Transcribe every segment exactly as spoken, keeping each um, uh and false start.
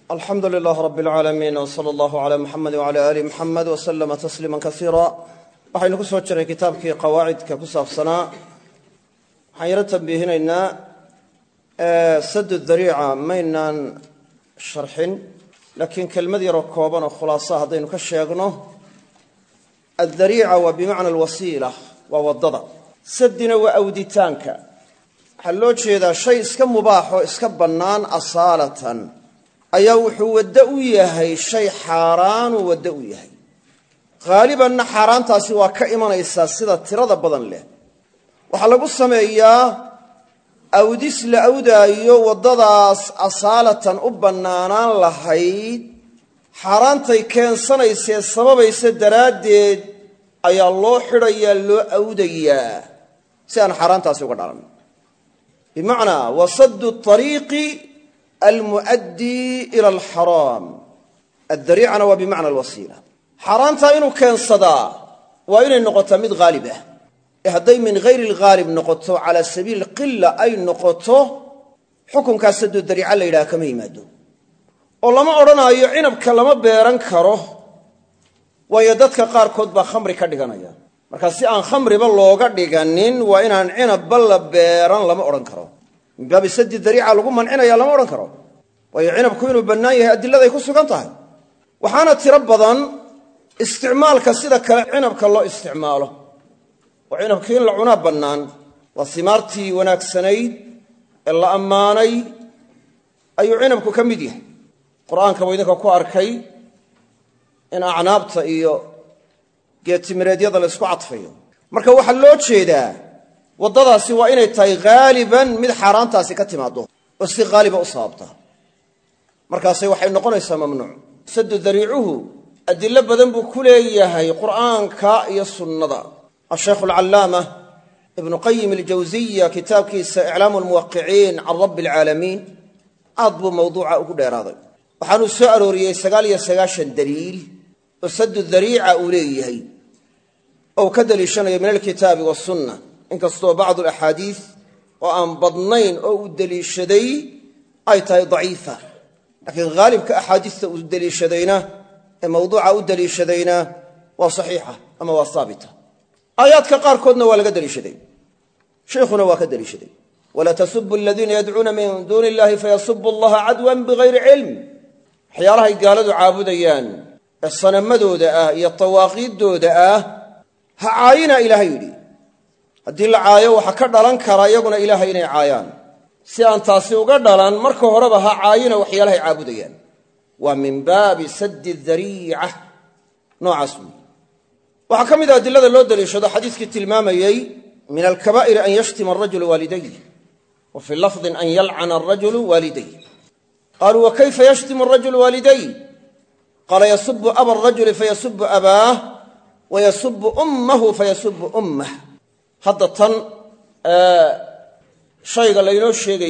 الحمد لله رب العالمين وصلى الله على محمد وعلى آل محمد وسلم تسليما كثيرا. waxaynu ku soo jiray kitaabkii qawaacidka ku saabsanaa waxaan yara tanbiihinaynaa sad ad-dariica maynaan sharxin laakiin kelmad yar oo kooban oo khulaasa hadaynu ka sheegno ad-dariica waa bimacna al-wasiila waa wadada sadina waa awditaanka waxa loo jeedaa shay iska mubaax oo iska bannaan asaalatan ayaa wuxuu wada u yahay shay xaaraan oo wada u yahay غالبا حارانتاسي waa ka imanaysa sida tirada badan leh waxa lagu sameeyaa awdis la awdaayo wadadaas asaalatan u banaanaan lahayd xaaraantay keensanaysa sababaysa daraadeed ayaa loo xidhayaa loo awdayaa si aan xaaraantaasi uga dhalan bimaana wasad at-tariiq al-muaddi ila al-haram ad-darii'ana wa bimaana al-wasiila xaraanta inuu keensadaa waa inay noqotaa mid gaalib ah ee hadday min ghayri al-ghalib noqoto ala sabiil qilla ay noqoto xukunkaas saddu dariica la yiraahdo kama yimaado oo lama oranayo cinabka lama beeran karo waayo dadka qaar kood ba khamri ka dhiganaya marka si aan khamriba looga dhiganin waa inaan cinab la beeran lama oran karo min baab saddu dariica lagu mancinaya lama oran karo waayo cinabku inuu bannaan yahay adillada ay ku sugan tahay waxaana tiro badan isticmaalka sida kale cinabka loo isticmaalo oo cinabka in la cunaa bannaan waa simaartii wanaagsanayd ee la ammaanay ayuu cinabku ka mid yahay qur-aanka buu idinka ku arkay in acnaabta iyo geetimireedyada la isku cadfayo marka waxaa loo jeedaa waddadaasi waa inay tahay haaliban mid xaaraantaasi ka timaado oo si haaliba u sababta markaasay waxay noqonaysaa mamnuuc saddu dariicuhu adillo badan buu ku leeyahay qur'aanka iyo sunnada الشيخ العلامة ابن قيم الجوزية كتاب كيس إعلام الموقعين عن رب العالمين أضبو موضوع أقول هذا وحانو سأروا ريي سقالي سقاشا دليل وسد الذريعة أوليه أو كدل شنو من الكتاب والسنة إن كستوا بعض الأحاديث وأن بضنين أو دليل شدي أيتها ضعيفة لكن غالب كأحاديث دليل شدينا موضوع دليل شدينا وصحيحة أما وصابتة آيات كقار كودنا ولا قدر شدي شيخنا وكدر شدي ولا تسبوا الذين يدعون من دون الله فيسبوا الله عدوا بغير علم حيارها قالوا عابديان الصنم مدودة يا الطواغيت دودة هعاينا إلهي الدين العاية وحكر لن كرا يقنا إلهي عايان سيان تاسيو قدران مركو هربها عاينا وحيالها عابديان ومن باب سد الذريعة نوع اسمه وحكم إذا أدلة اللو دليشهد حديث كالتلمامي من الكبائر أن يشتم الرجل والديه وفي اللفظ أن يلعن الرجل والديه قالوا وكيف يشتم الرجل والديه قال يسب أبا الرجل فيسب أباه ويسب أمه فيسب أمه حدثا آه شيء قال لينو الشيء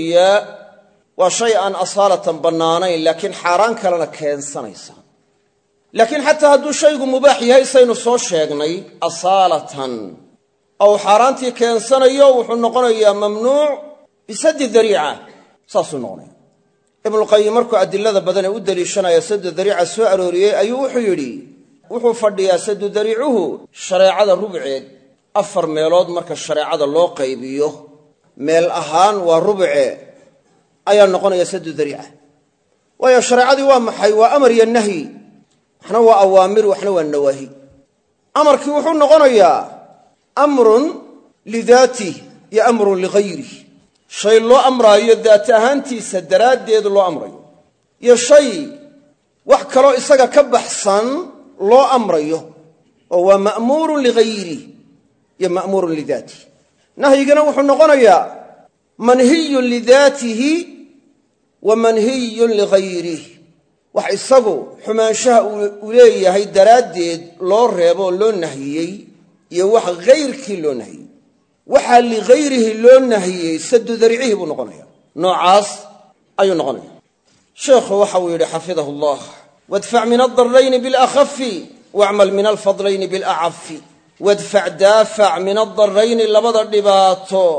وشيئا أصالة بنانين لكن حاران كلنا كين سنيسا لكن حتى هدو شيء مباح يهي سينو سو شيغني أصالة أو حارانتي كين سنيو وحنقنا يا ممنوع بسد الذريعة صاصو نغني ابن القيم مركو أدلة بدنا ودلي شنا يسد الذريعة سؤال روريه أيو حيري وحو فرد يسد ذريعه شريعة الربع أفر ميلود مركو الشريعة اللو قيبيه ميل أهان وربع ayaa noqonaya saddu dariica waayo shariicadu waa maxay waa amar iyo nahi waxna waa awaamir waxna waa nawahi amarkii wuxuu noqonayaa amrun lidaati ya amrun lighayri shay loo amraayo daat ahaantiisa daraadeed loo amrayo iyo shay wax kale isaga ka baxsan loo amrayo oo waa ma'muurun lighayri ya ma'muurun lidaati nahyigana wuxuu noqonayaa manhiyun lidaatihi ومنهي لغيره وحيصغو حمانشها وليه دراديد لو ريبو لو نهيي يا وح غير كي لو نهي وحا لغيره لو نهيي سد ذريعه بو نقنيا نوعاس ايو نقنيا شيخ وحا ويري حفظه الله وادفع من الضرين بالاخف واعمل من الفضلين بالاعف وادفع دافع من الضرين لبد دباتو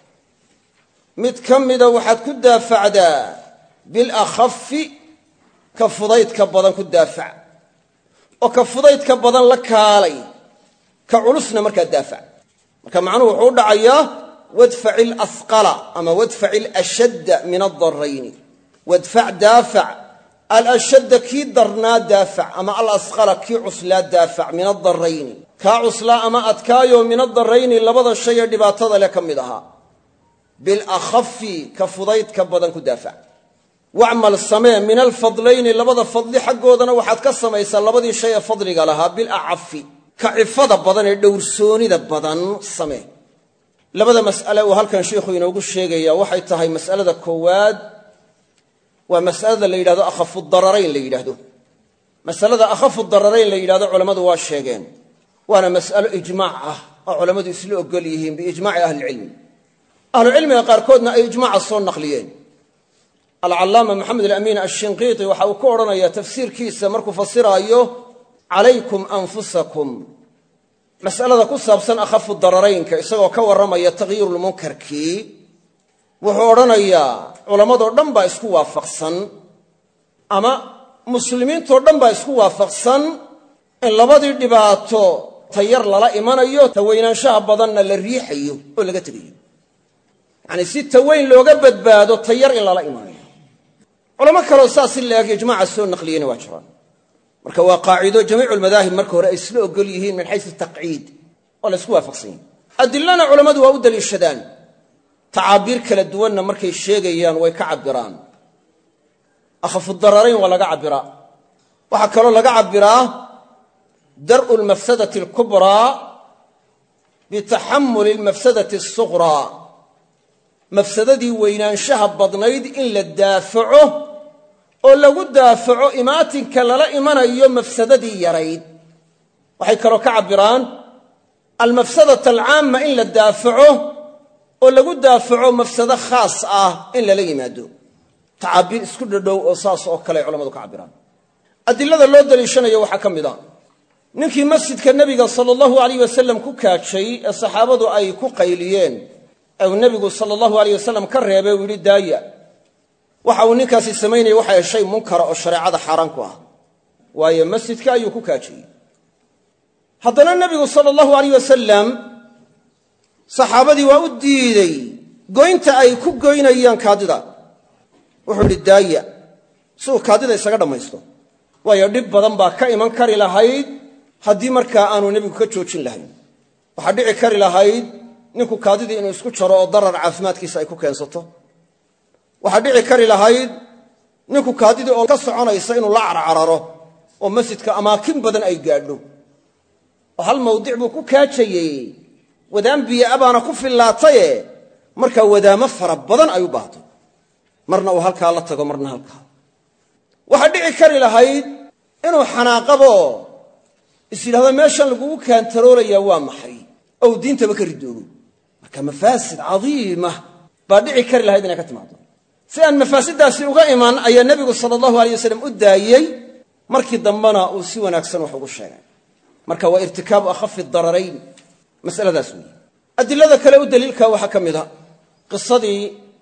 mid kamida waxaad ku daafacdaa bil akhaf ka fudaydka badan ku daafac oo ka fudaydka badan la kaalay ka culusna markaa daafac marka macnuhu wuxuu u dhacayaa wadfaci alasqala ama wadfaci alashadda min addarayni wadfac daafac alashadda kii darnaa daafac ama alasqala kii cuslaa daafac min addarayni kaa cuslaa ama adkaayo min addarayni labada shay ee dhibaatada leh ka mid ahaa bilakhafi ka fudaydka badan ku daafac wacmal samee min alfadlayni labada fadli xaggoodana waxaad ka samaysaa labadii shay ee fadliga lahaa bilacafi ka cifada badan ee dhowrsoonida badan samee labada mas'ale uu halkan sheikhu inoogu sheegaya waxay tahay mas'alada koowaad waa mas'alada la yidhahdo akhafu dararayn la yidhaahdo masalada akhafu dararayn la yidhahdo culammadu waa sheegeen waana mas'alo ijmaac ah oo culammadu isla ogol yihiin biijmaaci ahlicilmi ahlucilmiga qaarkoodna ay ijmaaca soo naqliyeen alcallaama maxamed alamiin ashinqiiti waxa uu ku odhanayaa tafsiirkiisa markuu fasiraayo calaykum anfusakum mas'alada ku saabsan akhafu dararaynka isagoo ka warramaya takhyiirulmunkarkii wuxuu odhanayaa culammadoo dhan baa isku waafaqsan ama muslimiintoo dhan baa isku waafaqsan in labadii dhibaato tayar lala imanayo taweynaanshaha badanna la riixayo oo laga tegayo yacanii si taweyn looga badbaado tayar in lala imanayo culamo kaleo saas si la-eg ijmaaca soo naqliyeyna waa jiraan marka waa qaacido jamiicu lmadaahib marka hore ay isla ogol yihiin min xaysu taqciid oo la isku waafaqsan yahi adilana culammadu waa u daliishadaan tacaabiir kala duwanna markay sheegayaan way ka cabbiraan akhafu dararayn waa laga cabbiraa waxaa kaloo laga cabbiraa dar'u lmafsadati alkubraa bitaxamuli almafsadati asuqraa mafsadadii weynaanshaha badnayd in la daafaco oo lagu daafaco imaatinka lala imanayo mafsadadii yarayd waxay kaloo ka cabbiraan almafsadata alcaamma in la daafaco oo lagu daafaco mafsado khaas ah in lala yimaado tacaabiir isku dhadhow oo saas oo kale ay culammadu ka cabbiraan adilada loo daliishanayo waxaa ka mid a ninkii masjidka nebiga sala allahu alayh wasalam ku kaajay ee saxaabadu ay ku qayliyeen ee uu nebigu sala allahu alayh wasalam ka reebay uu yidhi daaya waxa uu ninkaasi samaynaya waxay shay munkara oo shareecada xaaraan ku ah waayo masjidka ayuu ku kaajiyey haddana nebigu sala allahu alayh wasalam saxaabadii waa u diiday goynta ay ku goynayaan kaadida wuxuu idhi daaya si uu kaadida isaga dhammaysto waayo dhib badan baa ka iman kari lahayd haddii markaa aanu nebigu ka joojin lahayn waxaa dhici kari lahayd ninku kaadidii inuu isku jaro oo darar caafimaadkiisa ay ku keensato waxaa dhici kari lahayd ninku kaadidii oo ka soconaysa inuu la carcararo oo masjidka amaakin badan ay gaadho oo hal mawdic buu ku kaajayey wadaan biyoa baana ku fillaataye markaa wadaamo fara badan ay u baahto marna uu halkaa la tago marna halkaa waxaa dhici kari lahayd inuu xanaaqabo is yidhahdo meeshan lagugu kaantaroolayaa waa maxay ou diintaba ka ridoobo marka mafaasid cadiima baa dhici kari lahayd inay ka timaado si aan mafaasiddaasi uga iman ayaa nebigu sala allahu alay wasalam u daayey markii dambena uu si wanaagsan wax ugu sheegay marka waa irtikaabu akhafi dararayn masaladaas weeye adilada kale u daliilka waxaa ka mid a qisadii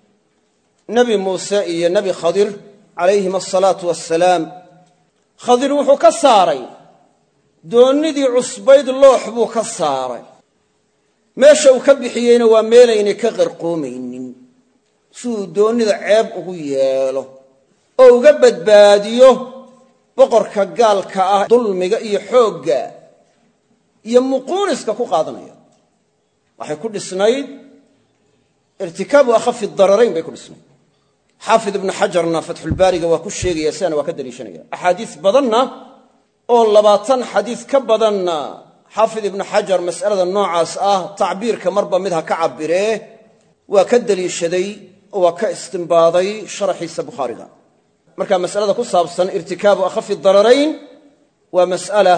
nebi muuse iyo nebi khadir calayhim asalaatu wassalaam khadir wuxuu ka saaray doonnidii cusbayd loox buu ka saaray meesha uu ka bixiyeyna waa meelaynay ka qarqoomaynin si uu doonnida ceeb ugu yeelo oo uga badbaadiyo boqorka gaalka ah dulmiga iyo xoogga iyo muquuniska ku qaadanaya waxay ku dhisnayd irtikaabu akhafi dararayn bay ku dhisnayd xaafid ibnu xajarna fatxulbaariga waa ku sheegaya sidana waa ka daliishanaya axaadiis badanna oo labaatan xadiis ka badanna xaafid ibnu xajar mas'alada noocaas ah tacbiirka marba mid ha ka cabiree waa ka daliishaday oo waa ka istimbaaday sharaxiisa bukhaariga marka mas'alada ku saabsan irtikaabu akhafi dararayn waa mas'ala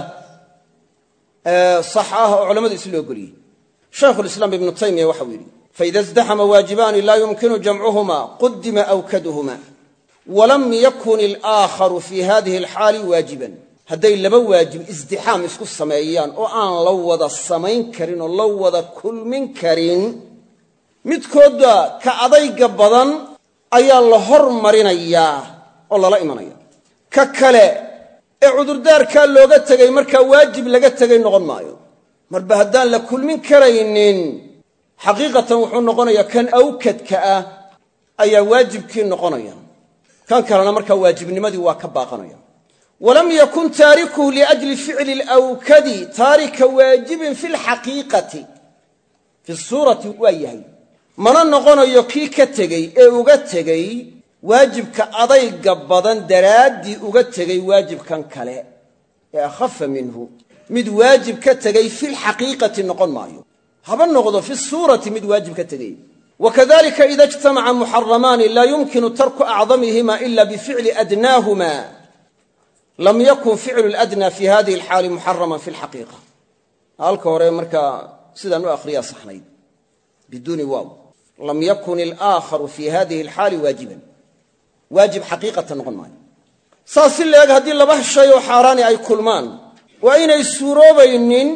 sax ah oo culammadu isla ogoliyey shaykhulislaam ibnu taymiya waxau yidhi faida isdaxama waajibaani laa yumkinu jamcuhuma qudima awkaduhuma walam yakun ilaakharu fii hadihi alxaali waajiban hadday laba waajib isdixaam isku sameeyaan oo aan la wada samayn karin oo la wada kulmin karin midkoodda ka adayga badan ayaa la hormarinayaa oo lala imanaya ka kale ee cudurdaarkaa looga tegay markaa waajib laga tegay noqon maayo marba haddaan la kulmin karaynin xaqiiqatan wuxuu noqonayaa kan awkadka ah ayaa waajibkii noqonaya kan kalena markaa waajibnimadii waa ka baaqanaya walam yakun taarikuhu liajli ficli alawkadi taarika waajibin fi lxaqiiqati fi suurati waa yahay mana noqonayo kii ka tegey ee uga tegey waajibka adayga badan daraaddii uga tegey waajibkan kale ee akhafa minhu mid waajib ka tegey fi lxaqiiqati noqon maayo haba noqdo fi suurati mid waajib ka tegey wakadalika ida ijtamaca muxaramaani laa yumkinu tarku acdamihima ila bificli adnaahuma lam yakun ficlu ladnaa fi hadihi alxaali muxaraman fi lxaqiiqa halka hore markaa sidaan u akhriyaa saxnayd biduuni waaw lam yakun ilaakharu fi hadihi alxaali waajiban waajib xaqiiqatan noqon maayo saas si leeg haddii laba shay oo xaaraani ay kulmaan waa inay suuroobaynin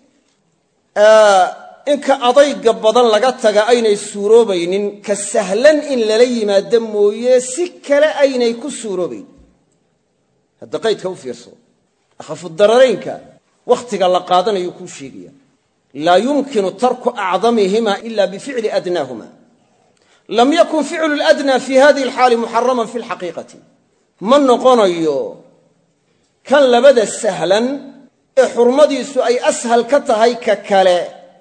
in ka adayga badan laga taga aynay suuroobaynin ka sahlan in lala yimaado mooye si kale aynay ku suuroobayn hadda qaydka u fiirso akhafudararaynka wakhtiga la qaadanayo kuu sheegaya laa yumkinu tarku acdamihima ila bificli adnaahuma lam yakun ficlu ladnaa fi hadihi alxaali muxaraman fi lxaqiiqati ma noqonayo kan labada sahlan ee xurmadiisu ay ashal ka tahay ka kale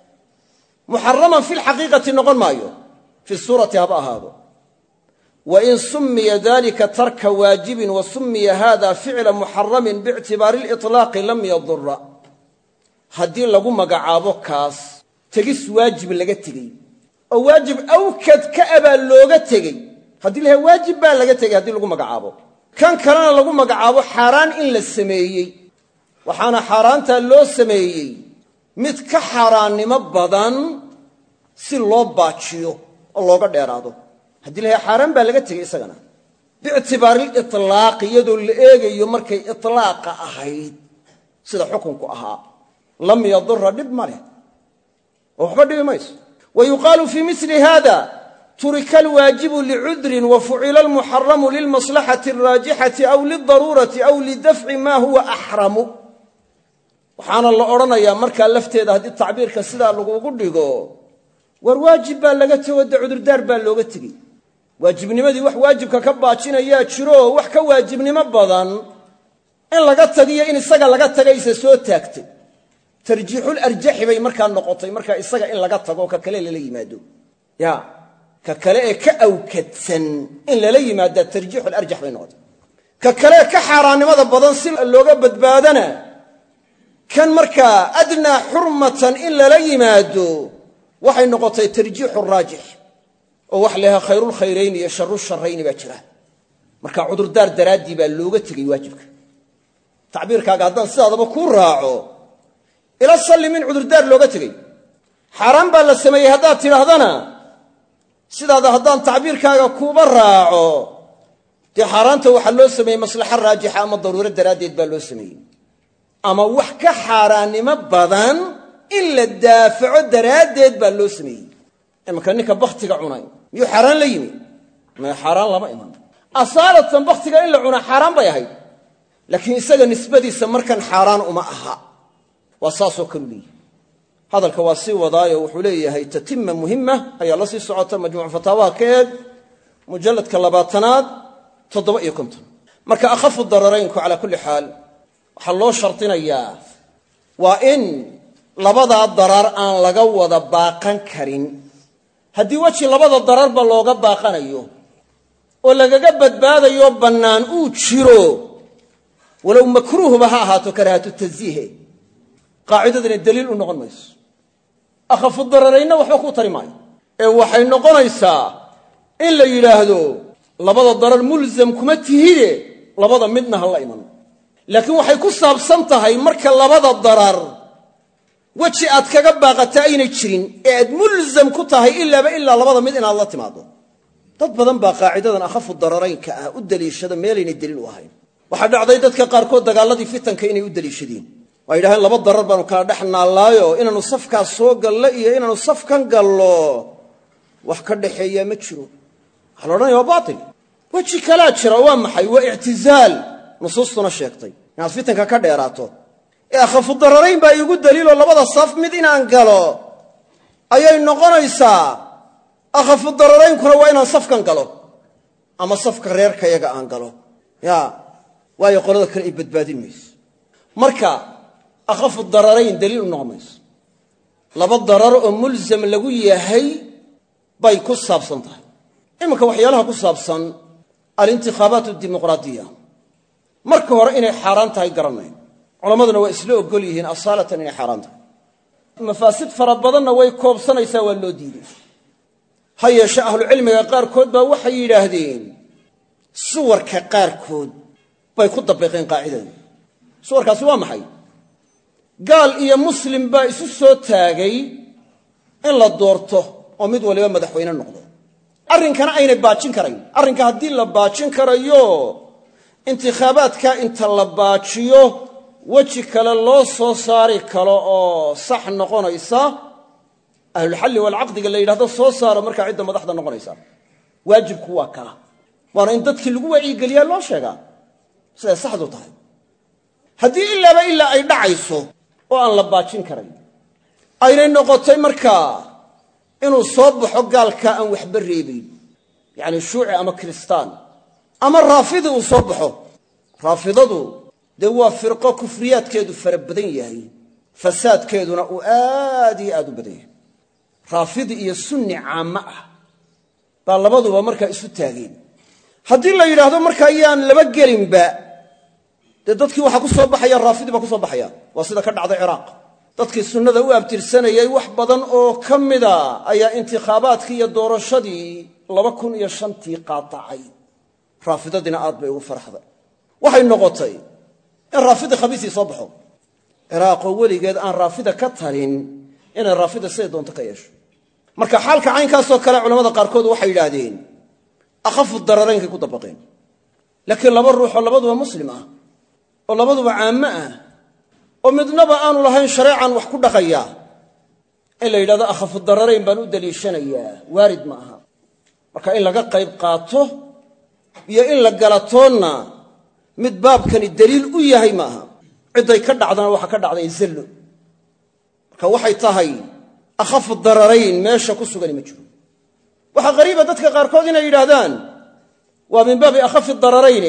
muxaraman fi lxaqiiqati noqon maayo fi suurati haba ahaado wain sumiya dalika tarka waajibin wa sumiya hada ficla muxaramin biictibaari liطlaaqi lam yadura haddii lagu magacaabo kaas tegis waajib laga tegey oo waajib awkad ka abaa looga tegey haddii laha waajib baa laga tegey haddii lagu magacaabo kan kalena lagu magacaabo xaaraan in la sameeyey waxaana xaaraantaa loo sameeyey mid ka xaaraannimo badan si loo baajiyo oo looga dheeraado haddii laha xaaraan baa laga tegey isagana biictibaari liطlaaqi iyadoo la eegayo markay iطlaaqa ahayd sida xukunku ahaa lam yadura dhib ma leh oo waxba dhibi mayso wayuqaalu fii mili hada turika alwaajibu licudrin wafucila almuxaramu lilmaslaxati alraajixati aw lidaruurati aw lidafci ma huwa axramu waxaana la odhanayaa markaa lafteeda haddii tacbiirka sidaa lagugu dhigo war waajib baa laga tego de cudurdaar baa looga tegey waajibnimadii wax waajibka ka baajinayaa jiro wax ka waajibnimo badan in laga tagiyo in isaga laga tagaysa soo taagtay tarjiixul arjaxi bay markaa noqotay markaa isaga in laga tago ka kale lala yimaado ya ka kale ee ka awkadsan in lala yimaada tarjiixul arjax bay noqotay ka kale ka xaaraannimada badan si looga badbaadana kan markaa adnaa xurmatan in lala yimaado waxay noqotay tarjiixu raajix oo wax leha khayrulkhayrayni iyo sharusharayni baa jira marka cudurdaar daraaddii baa looga tegey waajibka tacbiirkaaga haddaan sidaadaba kuu raaco ila salli min cudurdaar looga tegey xaaraan baa la sameeyey haddaad tidhaahdana sidaada haddaan tacbiirkaaga kuuba raaco dee xaaraanta waxaa loo sameeyey maslaxa raajixa ama daruuro daraaddeed baa loo sameeyey ama wax ka xaaraannimo badan in la daafaco daraaddeed baa loo sameeyey imanka ninka bakhtiga cunay miyuu xaaraan la yimi may xaaraan lama iman asaalatan bakhtiga in la cunaa xaaraan bay ahayd laakiin isaga nisbadiisa markan xaaraan uma aha waa saasoo kalu leeyahy hadalka waa sii wadaayo wuxuu leeyahay tatima muhima ayaa la sii socota majmuuc fataawaha ka eeg mujalladka labaatanaad toddoba iyo konton marka akhafu dararaynku calaa kulli xaal waxaa loo shardinayaa waa in labadaa darar aan laga wada baaqan karin haddii weji labada dararba looga baaqanayo oo lagaga badbaadayo bannaan uu jiro walow makruuhba ha ahaato karaahatu tansiihe qaacidadani daliil u noqon mayso akhafu dararaynna waxba kuu tari maayo ee waxay noqonaysaa in la yidhaahdo labada darar mulsam kuma tihide labada midna ha la iman laakiin waxay ku saabsan tahay marka labada darar weji aad kaga baaqata aynay jirin ee aad mulsam ku tahay ilaaba ilaa labada mid inaad la timaado dad badan baa qaacidadan akhafu dararaynka ah u daliishada meelaynay daliil u ahayn waxaa dhacday dadka qaarkood dagaaladii fitanka inay u daliishadeen waa yidhahdeen laba darar baanu kala dhex naallaayo inaannu safkaas soo gallo iyo inaannu safkan gallo wax ka dhaxeeyaa ma jiro waxaa la odhanaya waa baatil weji kalaa jira waa maxay waa ictizaal nusuustuna sheegtay inaad fitanka ka dheeraato ee akhafu dararayn baa iigu daliiloo labada saf mid inaan galo ayay noqonaysaa akhafu dararaynkuna waa inaan safkan galo ama safka reerkayaga aan galo ya waayo qolada kale ay badbaadin mayso marka akhafu dararayn daliil u noqon mayso laba darar oo mulzam lagu yahay bay ku saabsan tahay iminka waxyaalaha ku saabsan alintikhaabaat dimuqraadiya marka hore inay xaaraan tahay garanay culammaduna waa isla ogol yihiin asaalatan inay xaaraan tahay mafaasid fara badanna way koobsanaysaa waa loo diiday ha yeeshe ahlucilmiga qaarkood baa waxay yidhaahdeen suwarka qaarkood bay ku dabiiqeen qaacidada suwarkaasi waa maxay gaal iyo muslim baa isu soo taagay in la doorto oo mid waliba madaxweyne noqdo arrinkana aynay baajin karayn arrinka haddii la baajin karayo intikhaabaadka inta la baajiyo weji kale loo soo saari karo oo sax noqonaysa ahlulxalli walcaqdiga la yidhahdo soo saaro markaa cidda madaxda noqonaysa waajibku waa kaa waana in dadkii lagu wacyigeliyaa loo sheegaa siday saxdu tahay haddii ilaaba ilaa ay dhacayso oo aan la baajin karayn aynay noqotay markaa inuu soo baxo gaalkaa aan waxba reebayn yacni shuuci ama kiristaan ama raafidi uu soo baxo raafidadu dee waa firqo kufriyaadkeedu fara badan yahay fasaadkeeduna uu aad iyo aad u badan yahay raafidi iyo sunni caamo ah baa labaduba markaa isu taageen haddii la yidhaahdo markaa yaan laba gelinba dee dadkii waxaa ku soo baxaya raafidi baa ku soo baxaya waa sida ka dhacday ciraaq dadkii sunnada u abtirsanayay wax badan oo ka mida ayaa intikhaabaadkii iyo doorashadii laba kun iyo shantii qaatacay raafidadiina aad bay ugu farxday waxay noqotay in raafida khamiisii soo baxo ciraaqoo weligeed aan raafida ka tarin inay raafida siday doonto ka yeesho marka xaalka caynkaasoo kale culamada qaarkood waxay yidhaahdeen akhafu dararaynkay ku dabaqeen laakiin laba ruuxoo labaduba muslim ah oo labaduba caamo ah oo midnaba aanu lahayn shareecan wax ku dhaqaya in la yidhahdo akhafu dararayn baan u daliishanayaa waarid ma aha marka in laga qayb qaato iyo in la galatoonna mid baabkani daliil u yahay ma aha cidday ka dhacdana waxa ka dhacday zallo marka waxay tahay akhafu dararayn meesha ku sugani ma jiro waxaa qariiba dadka qaarkood inay yidhaahdaan waa min baabi akhafi dararayne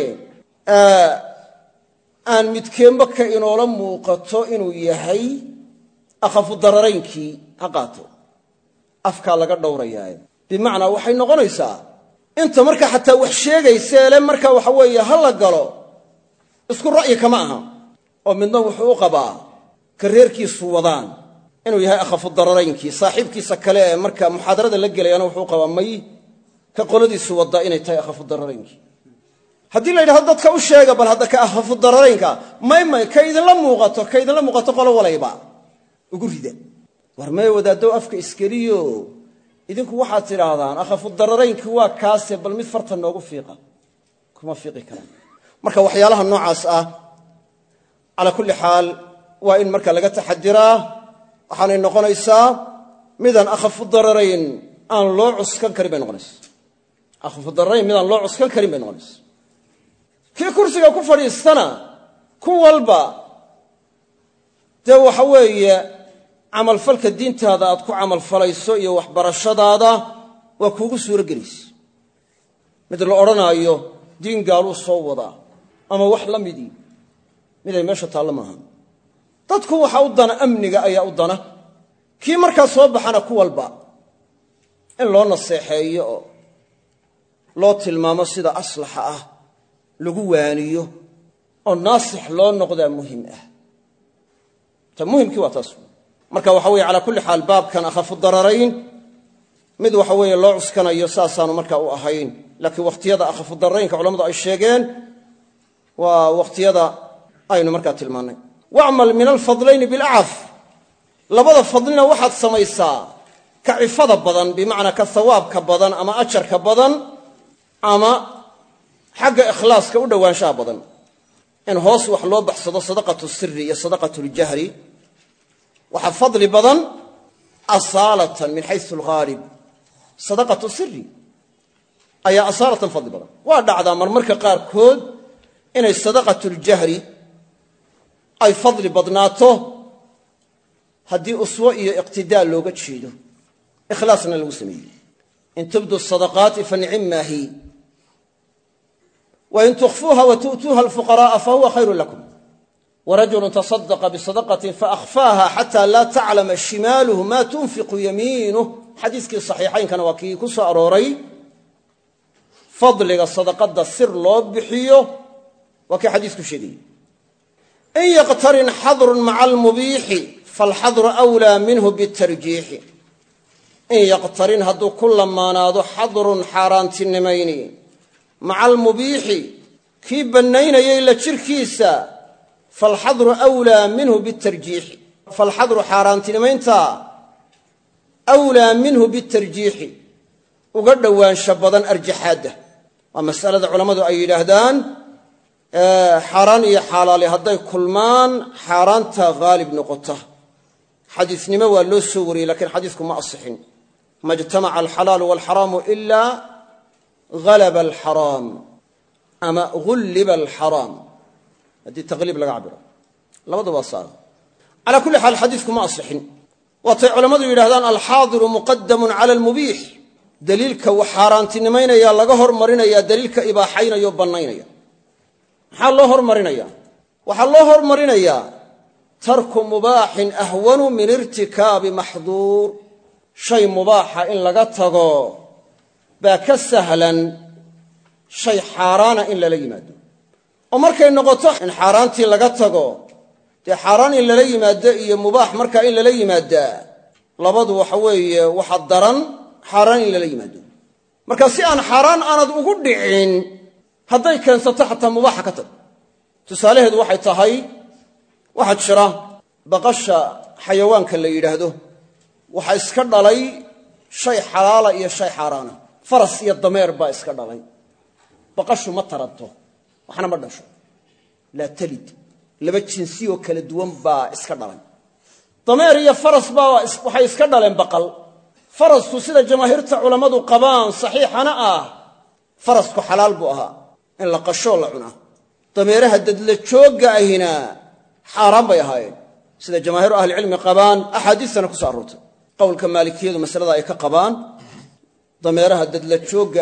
aan midkeenba ka inoola muuqato inuu yahay akhafu dararaynkii ha qaato afkaa laga dhowrayaaye bimacnaa waxay noqonaysaa inta marka xataa wax sheegayseele marka waxa weeye ha la galo isku ra'yi kama aha oo midna wuxuu u qabaa ka reerkiisu wadaan inuu yahay akhafu dararaynkii saaxiibkiisa kale ee marka muxaadarada la gelayana wuxuu qabaa may ka qoladiisu waddaa inay tahay akhafu dararaynkii haddii la yidhahdo dadka u sheega bal hadda ka akhafu dararaynka may may ka idinla muuqato ka idinla muuqato qolo walayba ugu rida war may wadaaddow afka iskeliyo idinku waxaad tidhaahdaan akhafu dararaynkii waa kaase bal mid farta noogu fiiqa kuma fiiqi karaan marka waxyaalaha noocaas ah calaa kulli xaal waa in marka laga taxadiraa waxaanay noqonaysaa midaan akhafu dararayn aan loo cuskan karin bay noqonaysa akhafu dararayn midaan loo cuskan karin bay noqonaysa kii kursiga ku fadhiistana ku walba dee waxa weeye camalfalka diintaada aad ku camalfalayso iyo waxbarashadaada waa kuugu suuro gelaysa mid la odhanaayo diin gaaluu soo wadaa ama wax la midii miday meesha taallo maaha dadku waxa u dana amniga ayaa u dana kii markaa soo baxana ku walba in loo naseexeeyo oo loo tilmaamo sida aslaxa ah lagu waaniyo oo naasix loo noqdaa muhim ah ta muhimkii waa taas marka waxa weeye calaa kulli xaal baabkan akhafu dararayn mid waxa weeye loo cuskanayo saasaanu markaa u ahayn laakiin wakhtiyada akhafu dararaynka culammadu ay sheegeen waa wakhtiyada aynu markaa tilmaannay wacmal min alfadlayni bilacaf labada fadlina waxaad samaysaa ka cifada badan bimacnaa ka hawaabka badan ama ajarka badan ama xagga ikhlaaska u dhowaanshaha badan in hoos wax loo baxsado sadaqatu siri iyo sadaqatu ljahri waxaa fadli badan asaalatan min xaysu alghaalib sadaqatu siri ayaa asaalatan fadli badan waa dhacdaa marmarka qaarkood inay sadaqatuljahri ay fadli badnaato haddii uswo iyo iqtidaa looga jeedo ikhlaasna lagu sameeyey in tubdu sadaqaati fa nicimmaa hi wain tukhfuuha wa tu'tuuha alfuqaraa'a fahuwa khayrun lakum warajulun tasadaqa bisadaqatin faahfaaha xataa laa taclama shimaaluhu maa tunfiqu yamiinuh xadiiskii saxiixaynkana waa kii ku soo arooray fadliga sadaqadda sir loo bixiyo waa kii xadiisku sheegayey in yaqtarin xadrun maca almubiixi faalxadru awlaa minhu bitarjiixi in yaqtarin hadduu ku lamaanaado xadrun xaaraantinimayni maca almubiixi kii bannaynayay la jirkiisa faalxadru awlaa minhu bitarjiixi faalxadru xaaraantinimaynta awlaa minhu bitarjiixi uga dhowaansha badan arjaxaadda waa masalada culammadu ay yidhaahdaan xaaraan iyo xaalaali hadday kulmaan xaaraanta haalib noqota xadiisnimo waa loo soo wariyey lakiin xadiisku ma asixin ma ijtamaca alxalaalu waalxaraamu ilaa halaba alxaraam ama gulliba alxaraam haddii taqliib laga cabiro labadu waa saara calaa kulli xaal xadiisku ma asixin waatay culammadu yidhahdaan alxaadiru muqadamun cala almubiix daliilka wax xaaraantinimaynaya laga hormarinaya daliilka ibaaxaynaya o bannaynaya maxaa loo hormarinaya waxaa loo hormarinayaa tarku mubaaxin ahwanu min irtikaabi maxduur shay mubaaxa in laga tago baa ka sahlan shay xaaraana in lala yimaado oo markay noqoto in xaaraantii laga tago dee xaaraan in lala yimaado iyo mubaax markaa in lala yimaadaa labadu waxa weeye waxa daran xaaraan in lala yimaado marka si aan xaaraan aanad ugu dhicin hadday keensato xataa mubaaxa ka tag tusaalaheedu waxay tahay waxaa jira baqasha xayawaanka la yidhaahdo waxa iska dhalay shay xalaala iyo shay xaaraana faras iyo dameer baa iska dhalay baqashu ma taranto waxna ma dhasho laa talid laba jinsi oo kala duwan baa iska dhalay dameer iyo faras baa waxay iska dhaleen baqal farasku sida jamaahiirta culammadu qabaan saxiixana ah farasku xalaal buu ahaa in la qashoo la cunaa dameeraha dadla joogga ahina xaaraan bay ahaayeen sida jamaahiiru ahlicilmi qabaan axaadiistana ku soo aroortay qowlka maalikiyadu masalada ay ka qabaan dameeraha dadla joogga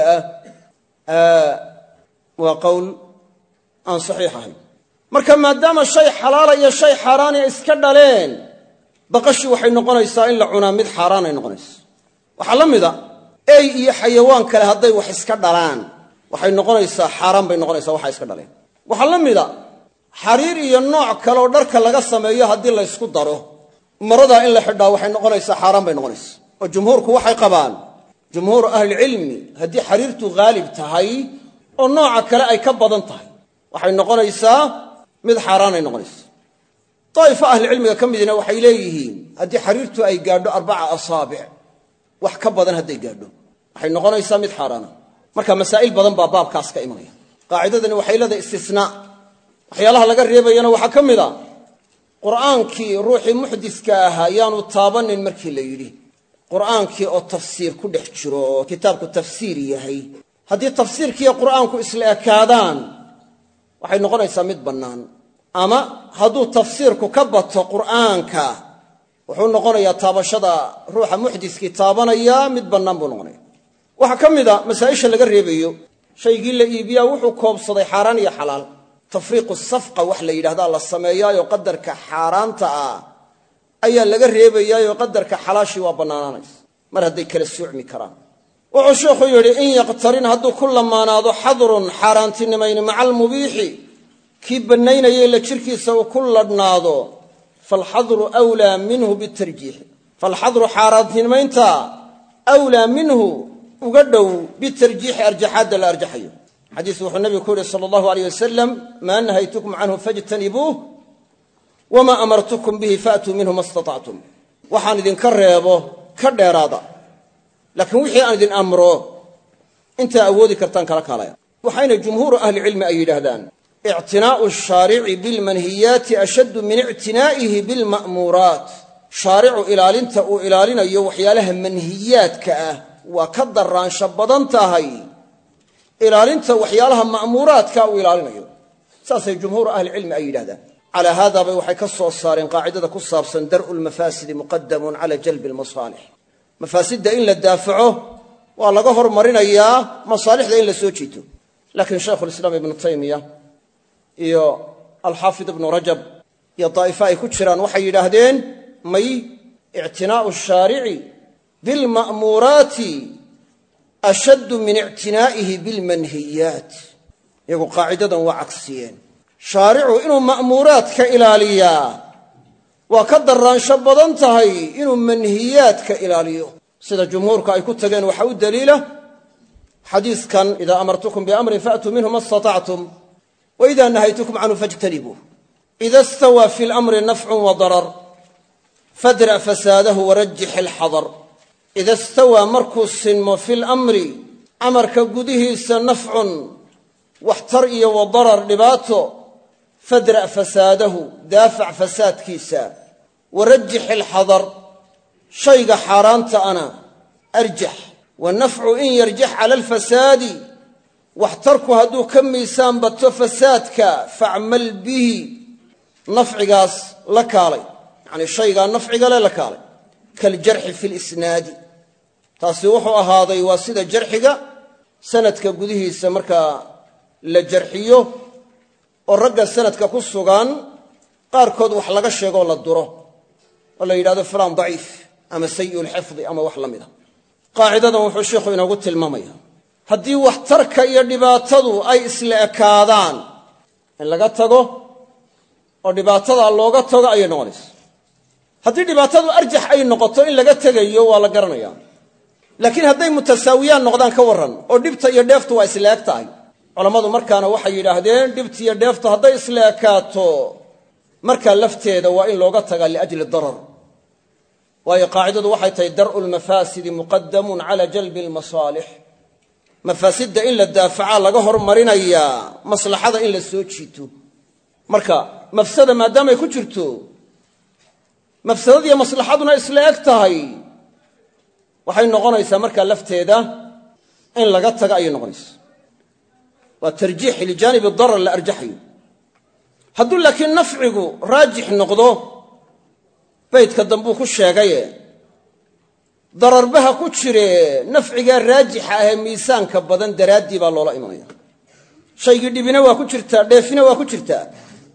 ah waa qowl aan saxiix ahayn marka maadaama shay xalaala iyo shay xaaraani iska dhaleen baqashii waxay noqonaysaa in la cunaa mid xaaraan ay noqonaysa waxaa la mida ey iyo xayawaan kale hadday wax iska dhalaan waxay noqonaysaa xaaraan bay noqonaysaa waxa iska dhaleen waxaa la mida xariir iyo nooc kaleoo dharka laga sameeyo haddii la ysku daro maradaa in la xidhaa waxay noqonaysaa xaaraan bay noqonaysaa oo jumhuurku waxay qabaan jumhuuru ahlilcilmi haddii xariirtu haalib tahay oo nooca kale ay ka badan tahay waxay noqonaysaa mid xaaraanay noqonaysa daa'ifa ahlicilmiga ka midina waxay leeyihiin haddii xariirtu ay gaadho arbaca asaabic wax ka badan hadday gaadho waxay noqonaysaa mid xaaraana marka masaa'il badan baa baabkaas ka imanaya qaacidadani waxay leedahay istisnaa waxyaalaha laga reebayana waxaa ka mid a qur'aankii ruuxii muxdiska ahaa yaanu taabanin markii la yidhi qur'aankii oo tafsiir ku dhex jiro oo kitaabku tafsiir yahay haddii tafsiirkiiyo qur'aanku isla ekaadaan waxay noqonaysaa mid bannaan ama hadduu tafsiirku ka bato qur'aanka wuxuu noqonayaa taabashada ruuxa muxdiskii taabanaya mid bannaan buu noqonaya waxaa ka mid a masaa'isha laga reebayo shaygii la iibiyaa wuxuu koobsaday xaaraan iyo xalaal tafriiqu safqa wax la yidhahdaa la sameeyaayoo qadarka xaaraanta ah ayaa laga reebayaayoo qadarka xalaashii waa bannaanaanaysa mar hadday kala soocmi karaan wuxuu sheekhu yidhi in yaqtarin hadduu ku lamaanaado xadrun xaaraantinimayni maca almubiixi kii bannaynayay la jirkiisa uu ku ladhnaado faalxadru wlaa minhu bitarjiixi faalxadru xaaraantinimaynta wlaa minhu uga dhow bitarjiixi arjaxaadda la arjaxayo xadiis wuxuu nabigu ku yihi sala allahu alayh wasalam maa nahaytukum canhu fajtanibuuh wamaa amartukum bihi faatuu minhu ma istatactum waxaan idinka reebo ka dheeraada laakiin wixii aan idin amro intaa awoodi kartaan kala kaalaya waxayna jumhuuru ahlicilmi ay yidhaahdaan ictinaa'u shaarici bilmanhiyaati ashaddu min ictinaa'ihi bilma'muuraat shaaricu ilaalinta uu ilaalinayo waxyaalaha manhiyaadka ah waa ka daraansho badan tahay ilaalinta waxyaalaha ma'muuraadka uu ilaalinayo saasay jumhuuru ahlicilmi ay yidhahdaan calaa haada bay waxay ka soo saareen qaacidada ku saabsan dar'u lmafaasidi muqadamun cala jalbi almasaalix mafaasidda in la daafaco waa laga hormarinayaa masaalixda in la soo jiito laakiin shaykhulislaam ibnu taymiya iyo alxaafid ibnu rajab iyo daa'ifa ay ku jiraan waxay yidhaahdeen may ictinaa'u shaarici bilma'muuraati ashaddu min ictinaa'ihi bilmanhiyaat iyagu qaacidadan waa cagsiyeen shaaricu inuu ma'muuraadka ilaaliyaa waa ka daraansho badan tahay inuu manhiyaadka ilaaliyo sida jumhuurka ay ku tageen waxaa u daliila xadiiskan idaa amartukum biamrin faatuu minhu ma istatactum wa idaa nahaytukum canhu fajtanibuuh ida istawaa fi lamri nafcun wa darar fadra' fasaadahu warajix ilxadar ida istawaa markuu sinmo fi lamri amarka gudihiisa nafcun waxtar iyo wa darar dhibaato fadra' fasaadahu daafac fasaadkiisa warajix ilxadar shayga xaaraanta ana arjax wanafcu in yarjax cala alfasaadi waxtarku hadduu ka miisaan bato fasaadka facmal bihi nafcigaas la kaalay yacnii shaygaa nafciga le la kaalay kaaljarxi fi lisnaadi taasi wuxuu ahaaday waa sida jarxiga sanadka gudihiisa markaa la jarxiyo oo ragga sanadka ku sugan qaarkood wax laga sheegoo la duro oo la yidhahdo fulaan daciif ama sayi'u lxifdi ama wax la mida qaacidadan wuxuu sheikhu inoogu tilmaamaya haddii waxtarka iyo dhibaatadu ay isla ekaadaan in laga tago oo dhibaatada looga tago ayay noqonaysa haddii dhibaatadu arjax ay noqoto in laga tegayo waa la garanaya laakiin hadday mutasaawiyaan noqdaan ka warran oo dhibta iyo dheeftu waa isla eg tahay culammadu markaana waxay yidhaahdeen dhibta iyo dheeftu hadday isla ekaato markaa lafteeda waa in looga tagaa liajli darar waayo qaacidadu waxay tahay dar'u lmafaasidi muqadamun cala jalbi almasaalix mafaasidda in la daafacaa laga hormarinayaa maslaxada in la soo jiito marka mafsada maadaamay ku jirto mafsadadiiyo maslaxaduna isla eg tahay waxay noqonaysaa markaa lafteeda in laga taga ayay noqonaysa waa tarjiix lijaanibi darar la arjaxayo hadduu laakiin nafcigu raajix noqdo baydka dambuu ku sheegaye dararbaha ku jire nafcigaa raajixa ahee miisaanka badan daraaddii baa loola imanaya shaygii dhibina waa ku jirtaa dheefina waa ku jirtaa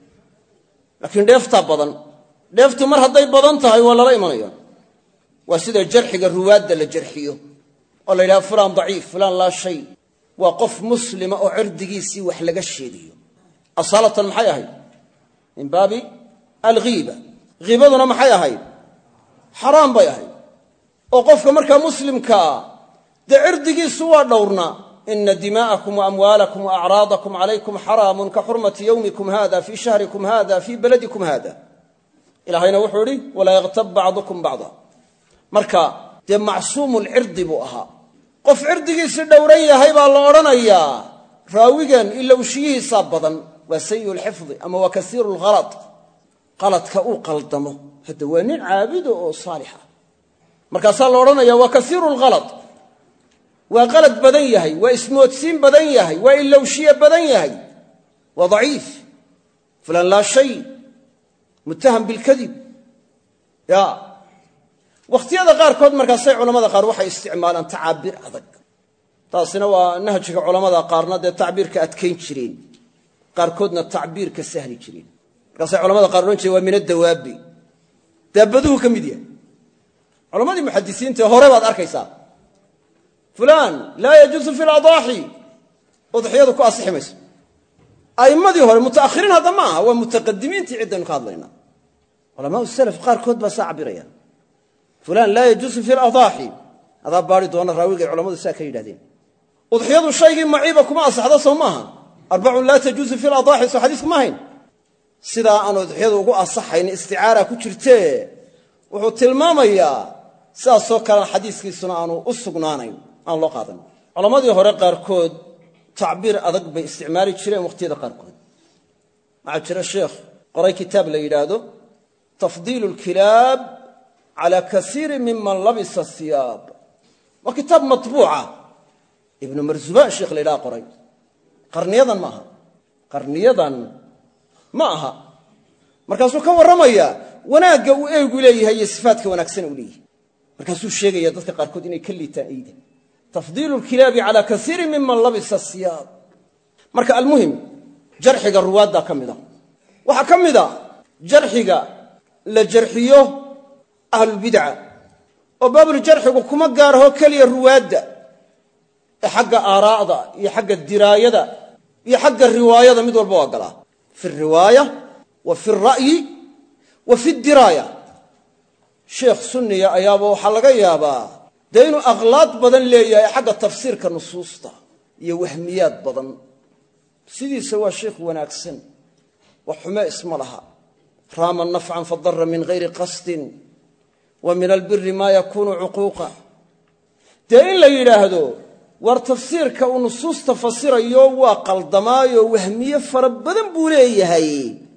laakiin dheeftaa badan dheeftu mar hadday badan tahay waa lala imanaya waa sida jarxiga ruwaadda la jarxiyo oo la yidhaha fulaan daciif fulaan laa shay waa qof muslima oo cirdigiisii wax laga sheegayo asaalatan maxay ahayd min baabi alghiiba hiibaduna maxay ahayd xaraam bay ahayd oo qofka markaa muslimkaa dee cirdigiisu waa dhowrnaa ina dimaa'akum waamwaalakum waacraadakum calaykum xaraamun ka xurmati yowmikum hada fii shahrikum hada fii baladikum hada ilaahayna wuxuu idhi walaa yaktab bacdukum bacda marka dee macsuumulcirdi buu ahaa qof cirdigiisii dhowran yahay baa la odhanayaa raawigan ilowshiyihiisaa badan waa sayi'u lxifdi ama waa kasiiru lhalad qaladka uu qaldamo hadda waa nin caabido oo saalixa markaasaa la odhanaya waa kasiiru lhalad waa qalad badan yahay waa ismoodsiin badan yahay waa ilowshiye badan yahay waa daciif fulan laa shay muttaham bilkadib ya wakhtiyada qaarkood markaasay culamada qaar waxay isticmaalaan tacaabiir adag taasina waa nahjiga culamada qaarna dee tacbiirka adkayn jireen qaarkoodna tacbiirka sahli jireen markaasay culamada qaar odhan jireen waa min adawaabi daabaduhu ka mid yahay culammadii muxadisiintae hore baad arkaysaa fulaan laa yajuusu fi ladaaxi udxiyadu ku asixi mayso a'immadii hore muta'akhiriin hadda ma aha waa mutaqadimiintii ciddaynu ka hadlaynaa culamaau salaf qaarkood baa saa cabiraya fulaan laa yajuusu fi ladaaxi adaa baari doona raawigay culammadu saa ka yidhahdeen udxiyadu shaygii maciiba kuma asaxdo soo maaha arbacun laa tajuusu fi ladaaxi soo xadiisku ma ahayn sidaa aan udxiyadu ugu asaxayn isticaara ku jirtee wuxuu tilmaamayaa sidaasoo kalena xadiiskiisuna aanu u sugnaanayn aan loo qaadan culammadii hore qaarkood tacbiir adag bay isticmaali jireen wakhtiyada qaarkood waxaa jira sheekh qoray kitaab la yidhaahdo tafdiilu lkilaab cala kasiirin miman labisa hiyaab waa kitaab matbuuca ibnu marzubaan sheekh la yidhaha qoray qarniyadan maaha qarniyadan ma aha markaasuu ka warramayaa wanaagga uu eeygu leeyahay iyo sifaadka wanaagsan uu leeyahay markaasuu sheegaya dadka qaarkood inay ka liitaan eyda tafdiilu lkilaabi calaa kaiirin miman labisa siyaab marka almuhim jarxiga ruwaaddaa ka mid a waxaa ka mid a jarxiga la jarxiyo ahlulbidca oo baabuljarxigu kuma gaaraho keliya ruwaadda ee xagga aaraa'da iyo xagga diraayada iyo xagga riwaayada mid walba waa galaa fi riwaaya wa fi ra'yi wa fi diraaya sheekh sunniya ayaaba waxaa laga yaabaa dee inuu akhlaaq badan leeyahay xagga tafsiirka nusuusta iyo wahmiyaad badan sidiisa waa sheekh wanaagsan wax xume isma laha raama nafcan fadara min hayri qasdin wa min albiri maa yakuunu cuquuqa dee in la yidhaahdo war tafsiirka uu nusuusta fasirayo waa qaldamaayo wahmiye fara badan buu leeyahay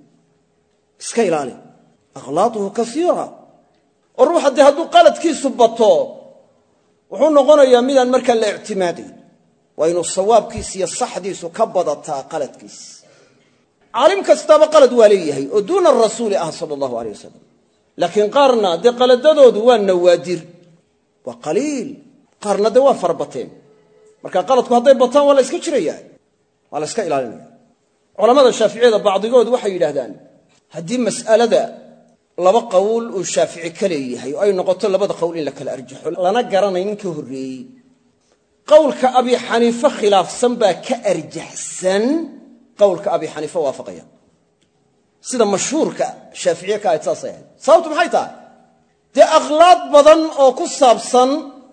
iska ilaali akhlaaquhu kaiira oo ruuxa dee hadduu qaladkiisu bato wuxuu noqonayaa midaan markaa la ictimaadayn waa inuu sawaabkiisa iyo saxdiisu ka badataa qaladkiis caalim kastaaba qalad waa leeyahay oo duuna rasuuli ah sala allahu aleyh wasalam laakiin qaarna dee qaladadoodu waa nawaadir waa qaliil qaarna dee waa farabateen marka qaladku hadday bataan waa la iska jirayaa waa la iska ilaalinaya culamada shaaficiyada bacdigoodu waxay yidhahdaan haddii mas'alada laba qowl uu shaafici ka leeyahay oo ay noqoto labada qowl in la kala arjaxo lana garanay ninka horreeyey qowlka abi xaniife khilaafsan baa ka arjaxsan qowlka abi xaniife waafaqaya sida mashhuurka shaaficiye ka ahayd saasay ahayd sababtu maxay tahay dee akhlaaq badan oo ku saabsan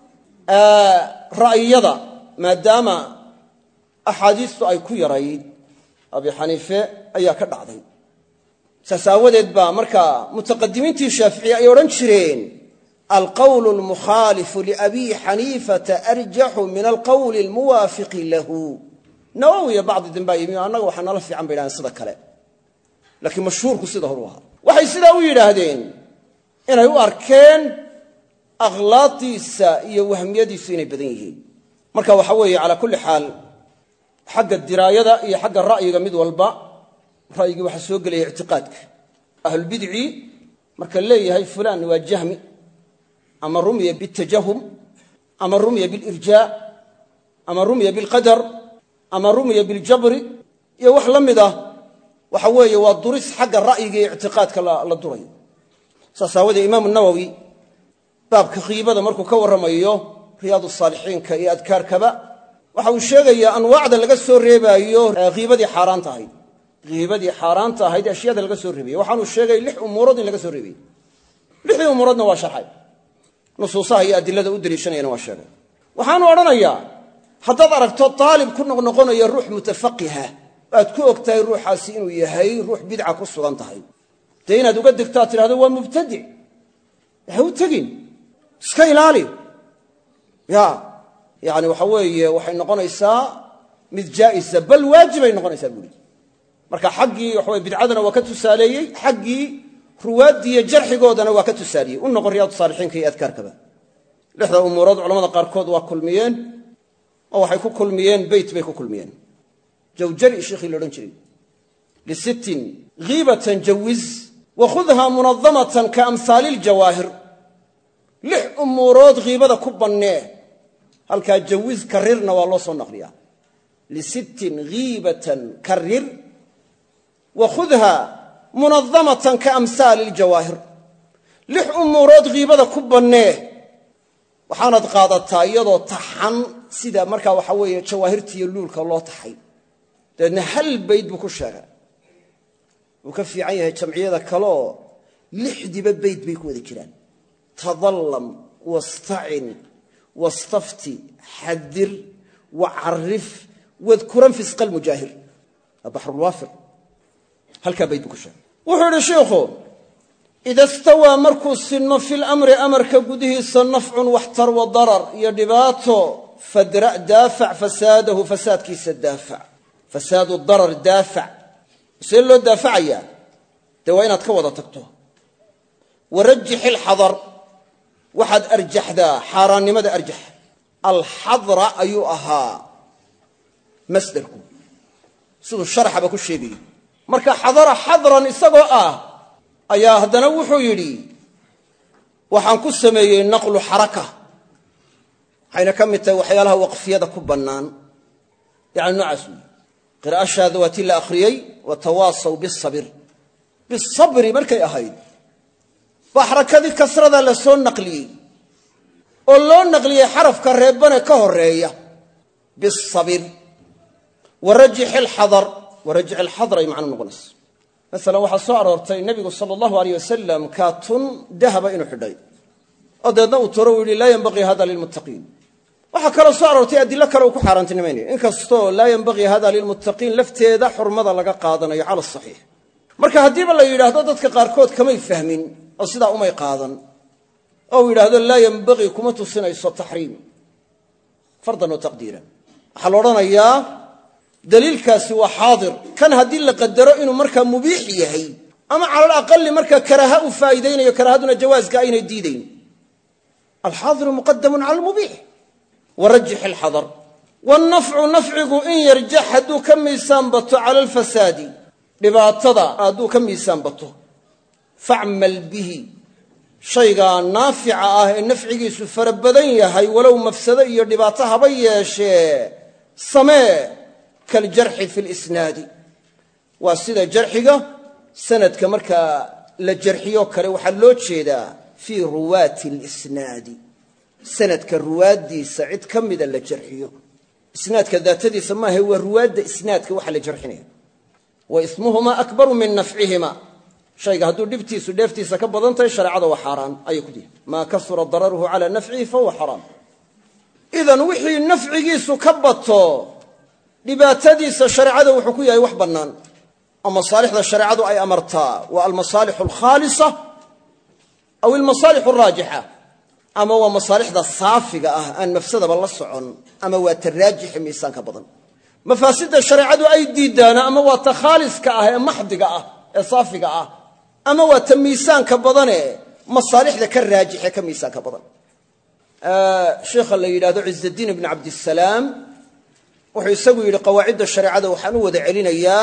ra'yiyada maadaama axaadiistu ay ku yarayd abi xaniife ayaa ka dhacday saas aawadeed baa markaa mutaqadimiintii shaaficiye ay odhan jireen alqowlu almukhaalifu liabi xaniifata arjaxu min alqowli almuwaafiqi lahu nawowiya bacdi danbaa yimi annaga waxaa nala fiican bay yidhahdeen sida kale laakiin mashhuurku sida horu ahaa waxay sidaa u yidhaahdeen inay u arkeen akhlaaqdiisa iyo wahmiyadiisu inay badan yihiin marka waxa weeye calaa kulli xaal xagga diraayada iyo xagga ra'yiga mid walba ra'yigii waxaa soo gelaya ictiqaadka ahlulbidci marka leeyahay fulaan waa jahmi ama rumya bitajahum ama rumya bilirjaa ama rumya bilqadar ama rumya biljabri iyo wax la mid ah waxa weeye waa duris xagga ra'yiga iyo ictiqaadka la durayo saas aawadee imaamu nawowi baabka khiibada markuu ka warramayo riyaadu saalixiinka iyo adkaarkaba waxa uu sheegayaa anwaacda laga soo reebaayo khiibadii xaaraanta ahayd khiibadii xaaraanta ahayd ashyaada laga soo reebaya waxaanuu sheegay lix umuurood in laga soo reebayey lixdii umuuroodna waa sharxay nusuusaha iyo adilada u daliishanayana waa sheegay waxaanu odhanayaa haddaad aragto daalib ku noqnoqonayo ruux mutafaqiha aad ku og tahay ruuxaasi inuu yahay ruux bidca ku sugan tahay dee inaad uga degtaa tidhahdo waa mubtadic ha u tegin iska ilaali ya yani waxa weeye waxay noqonaysaa mid jaa'isa bal waajibay noqonaysaa buuri marka xaggii waxa weye bidcadana waa ka tusaaleeyey xaggii ruwaaddii iyo jarxigoodana waa ka tusaaliyey u noqon riyaadu saalixiinka iyo adkaarkaba lixda umuurood culamada qaarkood waa kulmiyeen oo waxay ku kulmiyeen beyt bay ku kulmiyeen jawjari sheikhii laodhan jiray lisittin ghiibatan jawiz wakhudha munadamatan ka amhaali iljawaahir lix umuurood khiibada ku bannee halkaa jawiz karirna waa loo soo naqliyaa lisittin ghiibatan karir wakhudha munadamatan ka amhaali iljawaahir lix umuurood khiibada ku bannee waxaanad qaadataa iyadoo taxan sida markaa waxa weeye jawaahirtiiyo luulka loo taxay dabeedna hal bayd buu ku sheegay wuu ka fiican yahay jamciyada kaleoo lixdiiba bayd bay ku wada jiraan tadallam wastacin wastafti xadir wacarif wadkuran fisqa almujaahir waa baxrulwaafir halkaa bayd buu ku sheegay wuxuu idhi sheikhu ida stawaa markuu sinmo filamri amarka gudihiisa nafcun waxtar wa darar iyo dhibaato fadra' daafac fasaadahu fasaadkiisa daafac fasaadu darar daafac see loo daafacayaa dee waa inaad ka wada tagto warajix ilxadar waxaad arjaxdaa xaaraannimada arjax alxadra ayuu ahaa masdarku siduu sharaxaba ku sheegayey marka xadara xadran isagoo ah ayaa haddana wuxuu yidhi waxaan ku sameeyey naqlu xaraka waxayna ka mid tahay waxyaalaha waqfiyada ku bannaan yacni noocaas weyi qira'a shaada waa tii la akhriyey watawaasaw bisabir bisabri markay ahayd baa xarakadii kasrada la soo naqliyey oo loo naqliyey xarafka reebane ka horeeya bisabir warajix alxadar warajix alxadar ay macno noqonaysa masalan waxaa soo aroortay nebigu sala allahu alayh wasalam kaatun dahaba inuu xidhay oo deedna uu toro uu yidhi laa yanbaqii hada lilmuttaqiin waxaa kaloo soo aroortay adilo kale uu ku xaaraantinimaynayo inkastoo laa yanbaqii hada lilmuttaqiin lafteeda xurmada laga qaadanayo cala asaxiix marka haddiiba la yidhaahdo dadka qaarkood kamay fahmin oo sidaa umay qaadan oo uu yidhaahdo laa yanbaqii kuma tusinayso taxriim fardan wa taqdiiran waxaa la odhanayaa daliilkaasi waa xaadir kan haddii la qadaro inuu markaa mubiix yahay ama cala alaqali markaa karaaha u faa'iidaynayo karaahaduna jawaaska aynay diidayn alxaadiru muqadamun cala almubiix warajix alxadar wannafcu nafcigu in yarjax hadduu ka miisaan bato cala alfasaadi dhibaatada hadduu ka miisaan bato facmal bihi shaygaa naafica ah ee nafcigiisu fara badan yahay walow mafsado iyo dhibaato haba yeeshee samee kaljarxi fi lisnaadi waa sida jarxiga sanadka markaa la jarxiyo kale waxaa loo jeedaa fii ruwaati lisnaadi sanadka ruwaaddiisa cid ka mida la jarxiyo isnaadka daatadiisa maaha waa ruwaadda isnaadka waxa la jarxinaya wa ismuhumaa akbaru min nafcihima shayga hadduu dhibtiisu dheeftiisa ka badan tahay shareecada waa xaaraan ayay ku dihi maa kasura dararuhu calaa nafcihi fahuwa xaraam idan wixii nafcigiisu ka bato dhibaatadiisa shareecada wuxuu ku yahay wax bannaan oo masaalixda shareecadu ay amartaa waa almasaalixu alkhaalisa aw almasaalixu alraajixa ama waa masaalixda saafiga ah aan mafsadaba la socon ama waa ta raajixi miisaanka badan mafaasidda shareecadu ay diidaana ama waa ta khaaliska ah ee maxdiga ah ee saafiga ah ama waa ta miisaanka badanee masaalixda ka raajixe ka miisaanka badan sheekha la yidhahdo cizddiin ibn cabdisalaam wuxuu isagu yidhi qawaacidda shareecada waxaan u wada celinayaa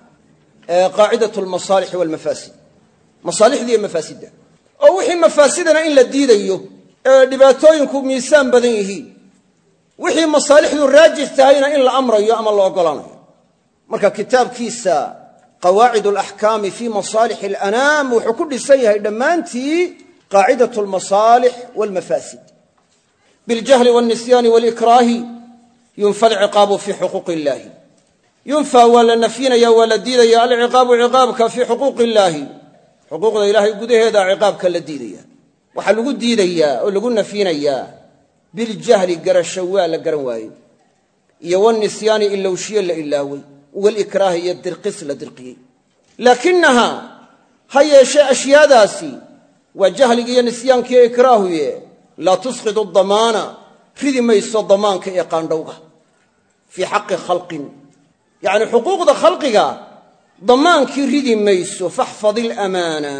qaacidat almasaalixi walmafaasid masaalixda iyo mafaasidda oo wixii mafaasidana in la diidayo ee dhibaatooyinku miisaan badan yihiin wixii masaalixdu raajix tahayna in la amrayo ama la ogolaanayo marka kitaabkiisa qawaacid alaxkaami fi masaalix alanaam wuxuu ku dhisan yahay dhammaantii qaacidat almasaalix walmafaasid biljahli walnisyaani walikraahi yunfa alciqaabu fii xuquuqi illaahi yunfa waa la nafyinaya waa la diidaya alciqaabu ciqaabka fii xuquuqi illaahi xuquuqda ilaahay gudaheeda ciqaabka la diidaya waxaa lagu diidayaa oo lagu nafyinayaa biljahli garasho waa la garan waayey iyo wanisyaani ilowshiye la ilaaway walikraahi iyo dirqis la dirqiyey laakinaha ha yeeshee ashyaadaasi waa jahliga iyo nisyaanka iyo ikraahuye laa tusqidu damaana ridi mayso damaanka iyo qaandhowga fii xaqi khalqin yacni xuquuqda khalqiga damaankii ridi mayso faxfad ilamaana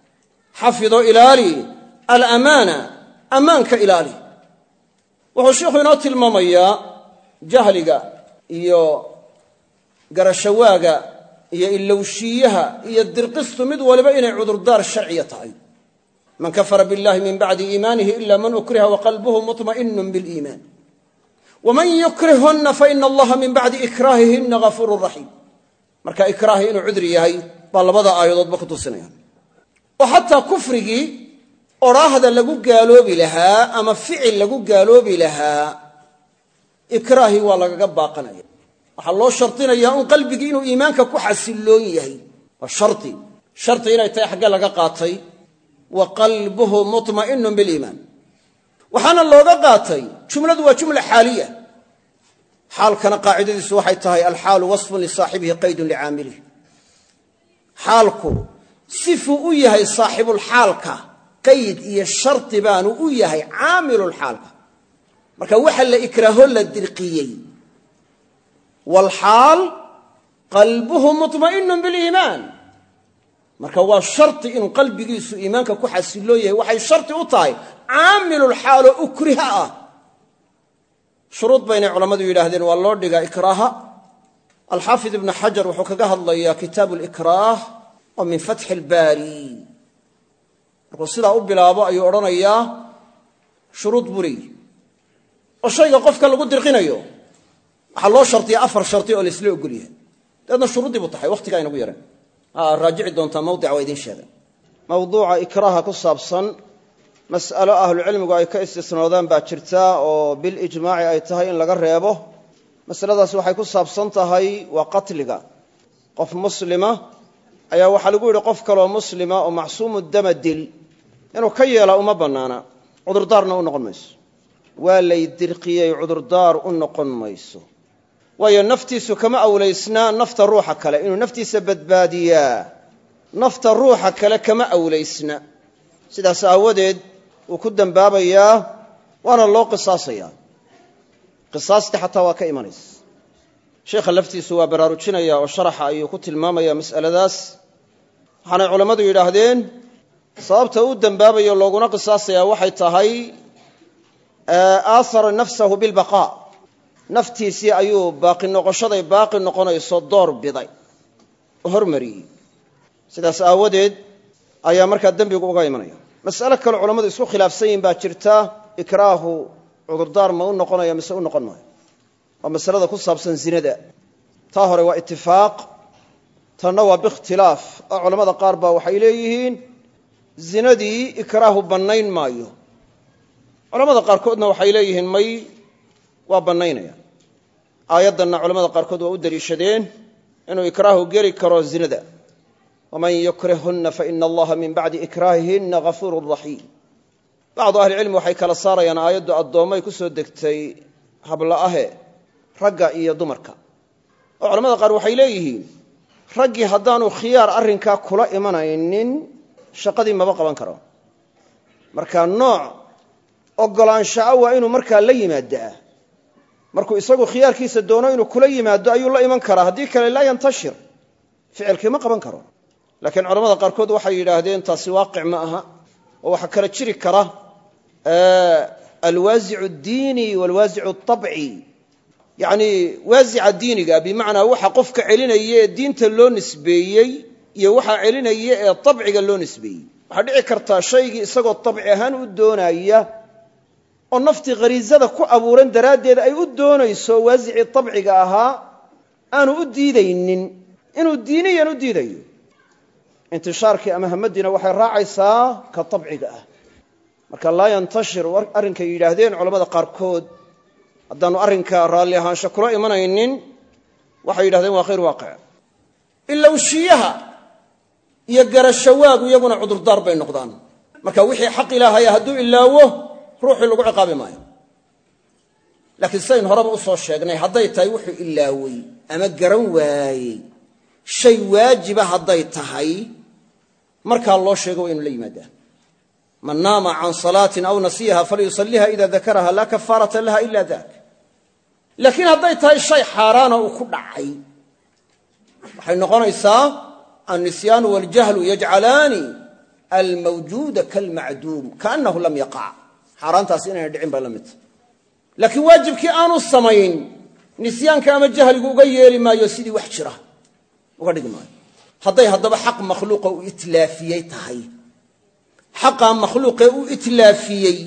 xafido ilaali alamaana ammaanka ilaali wuxuu sheikhu inoo tilmaamayaa jahliga iyo garashawaaga iyo ilowshiiyaha iyo dirqistu mid waliba inay cudurdaar sharciya tahay man kafara biاllahi min bacdi iimaanihi ila man ukriha waqalbuhu muطma'inun biliimaan waman yukrihhunna faina allaha min bacdi ikraahihina gafuurun raxiim marka ikraahi inuu cudri yahay baa labada aayadoodba ku tusinayaan oo xataa kufrigii odhaahda lagu gaaloobi lahaa ama ficil lagu gaaloobi lahaa ikraahi waa lagaga baaqanaya waxaa loo shardinayaa un qalbigii inuu iimaanka ku xasilloon yahay waa shardi shardi inay tahay xaggee laga qaatay wa qalbuhu muطma'inun biliimaan waxaana looga qaatay jumladu waa jumla xaaliya xaalkana qaacidadiisu waxay tahay alxaalu wasfun lisaaxibihi qaydun licaamilihi xaalku sifuu u yahay saaxibulxaalka qayd iyo shardi baanu u yahay caamilulxaalka marka waxa la ikraaho la dirqiyey walxaal qalbuhu muطma'inun biliimaan marka waa shardi inuu qalbigiisu iimaanka ku xasiloo yahay waxay shardi u tahay caamilulxaaloo ukriha ah shuruud baynay culammadu yidhaahdeen waa loo dhigaa ikraaha alxaafid ibnu xajar wuxuu kaga hadlayaa kitaabu likraah oo min fatxi ilbaari markuu sidaa u bilaabo ayuu odhanayaa shuruud buu leeyihi oo shayga qofka lagu dirqinayo waxaa loo shardiya afar shardi oo laisla ogol yahay dabeedna shuruuddii buu tahay wakhtigaa inagu yareen raajici doontaa mawdica waa idiin sheegay mawduuca ikraaha ku saabsan mas'alo ahlucilmigu ay ka istisnoodaan baa jirta oo bilijmaaci ay tahay in laga reebo masaladaas waxay ku saabsan tahay waa qatliga qof muslima ayaa waxaa lagu yidhi qof kaloo muslima oo macsuumu dama dil inuu ka yeelaa uma bannaana cudurdaarna u noqon mayso waa lay dirqiyey cudurdaar u noqon mayso waayo naftiisu kama awlaysnaa nafta ruuxa kale inuu naftiisa badbaadiyaa nafta ruuxa kale kama awlaysna sidaas aawadeed wuu ku dembaabayaa waana loo qisaasayaa qisaastii xataa waa ka imanaysa sheekha laftiisu waa baraarujinaya oo sharaxa ayuu ku tilmaamaya mas'aladaas waxaanay culammadu yidhaahdeen sababta uu dembaabayo looguna qisaasayaa waxay tahay aahara nafsahu bilbaqaa naftiisii ayuu baaqi noqoshaday baaqi noqonayso door biday oo hormariyey sidaas aawadeed ayaa markaa dembigu uga imanaya mas'alo kale culammadu isku khilaafsan yihin baa jirta ikraahu cudurdaar ma u noqonaya mise u noqon maayo waa masalada ku saabsan zinada taa hore waa itifaaq tanna waa biikhtilaaf oo culammada qaar baa waxay leeyihiin zinadii ikraahu bannayn maayo culamada qaarkoodna waxay leeyihiin may waa bannaynaya aayaddanna culamada qaarkood waa u daliishadeen inuu ikraahu geli karo zinada waman yukrihunna faina allaha min bacdi ikraahihinna gafuurun raxiim bacdu ahlicilmi waxay kala saarayaan aayaddu addoommay ku soo degtay habla'ahe ragga iyo dumarka oo culamada qaar waxay leeyihiin raggii haddaanu khiyaar arrinkaa kula imanaynin shaqadii maba qaban karo marka nooc oggolaansha'a waa inuu markaa la yimaadaa markuu isagu khiyaarkiisa doono inuu kula yimaado ayuu la iman karaa haddii kale laa yantashir ficilkii ma qaban karo laakiin culamada qaarkood waxay yidhaahdeen taasi waaqic ma aha oo waxaa kala jiri kara alwaasicu addiini waalwaasicu atabci yacni waasica diiniga bimacnaa waxa qofka celinaya ee diinta loo nisbeeyey iyo waxaa celinaya ee tabciga loo nisbeeyey waxaa dhici kartaa shaygii isagoo tabci ahaan u doonaya oo naftii khariisada ku abuuran daraaddeed ay u doonayso waasicii tabciga ahaa aanu u diidaynin inuu diiniyan u diidayo intishaarkii ama hamadiina waxay raacaysaa ka tabciga ah marka laa yantashir arrinkay yidhaahdeen culamada qaarkood haddaanu arrinka raalli ahaansho kula imanaynin waxay yidhahdeen waa khayr waaqic ilowshiyaha iyo garashawaagu iyaguna cudurdaar bay noqdaan marka wixii xaq ilaahaya hadduu ilaawo ruuxii lagu ciqaabi maayo laakiin sidayn horeba u soo sheegnay hadday tahay wuxuu ilaawey ama garan waayey shay waajiba hadday tahay markaa loo sheego waa inu la yimaadaa man naama can salaatin aw nasiyaha falyusalliha ida dakaraha laa kafaarata laha ila dak laakiin hadday tahay shay xaaraana uu ku dhacay waxay noqonaysaa annisyaanu waljahlu yajcalaani almawjuuda kalmacduum kaannahu lam yaqac xaaraantaas inayna dhicin baa la midta laakiin waajibkii aanu samayn nisyaanka ama jahligu uga yeeli maayo sidii wax jira uga dhigi maayo hadday haddaba xaq makhluuqa u itlaafiyey tahay xaqaa makhluuqee u itlaafiyey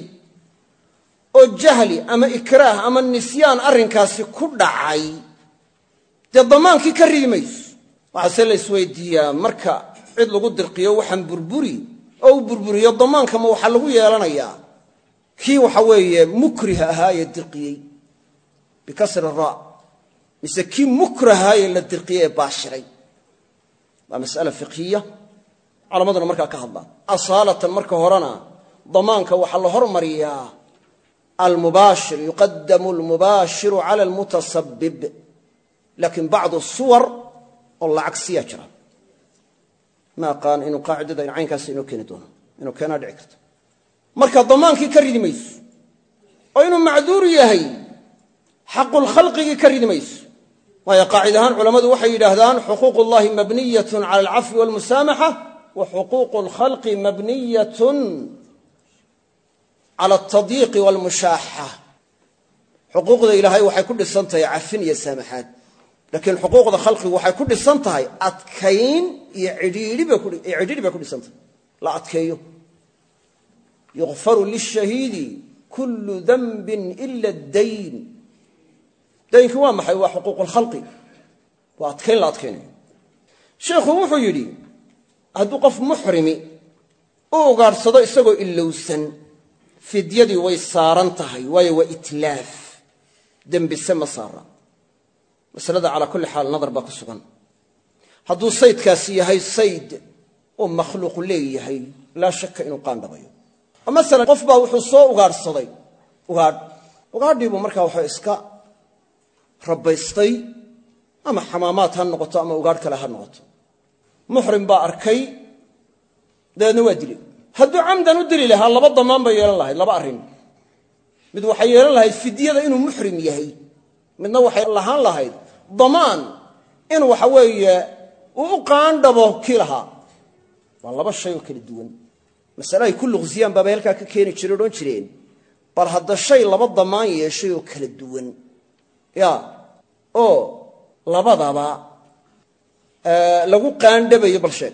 oo jahli ama ikraah ama nisyaan arrinkaasi ku dhacay dee damaankii ka ridi mayso waxaase la isweydiiyaa marka cid lagu dirqiyo waxaan burburi oo u burburiyo damaankama waxaa lagu yeelanayaa kii waxa weeye mukriha ahaayee dirqiyey bikasri ra mise kii mukrahaayee la dirqiyey ee baashiray waa mas'ala fiqhiya culamaduna markaa ka hadlaan asaalatan marka horena damaanka waxaa la hormariyaa almubaashir yuqadamu almubaashiru cala almutasabib laakiin bacdu suwar oo lacagsiyaa jira ma aqaan inuu qaacidada in caynkaas inoo keeni doono inuu keenaa dhici karto marka damaankii ka ridi mayso oo inuu macduur yahay xaqulkhalqigii ka ridi mayso waayo qaacid ahaan culammadu waxay yidhaahdaan xuquuq ullahi mabniyatun cala alcafwi walmusaamaxa wa xuquuqu alkhalqi mabniyatun cala altadyiiqi waalmushaaxa xuquuqda ilaahay waxay ku dhisan tahay cafin iyo saamaxaad laakiin xuquuqda khalqigu waxay ku dhisan tahay adkayn iyo cidhiidhiba ku cidhiidhi bay ku dhisan tahay la adkeeyo yughfaru lishahiidi kullu dhanbin ila ad-dayn daynku waa maxay waa xuquuqul khalqi waa adkayn la adkaynayo sheekhu wuxuu yidhi hadduu qof muxrimi u ugaadhsado isagoo ilowsan fidyadii way saaran tahay waayo waa itlaaf dembise ma saara masalada calaa kulli xaal nadar baa ku sugan hadduu saydkaasi yahay sayd oo makhluuq leeyahay laa shaka inuu qaandhabayo oo masalan qof baa wuxuu soo ugaadhsaday ugaadh ugaadhii buu markaa waxaa iska rabbaystay ama xamaamaad ha noqoto ama ugaadh kale ha noqoto muxrim baa arkay dabeedna waa dilay hadduu camdan u dili lahaa laba damaan bay yeelan lahayd laba arrin mid waxay yeelan lahayd fidyada inuu muxrim yahay midna waxay lahaan lahayd damaan in waxa weeye uu u qaandhabo kii lahaa waa laba shay oo kala duwan masale ay ku luqsiyaan baabay halkaa ka keeni jireen odhan jireen bal hadda shay laba damaan yeeshay oo kala duwan ya oo labadaba lagu qaandhabayo bal sheeg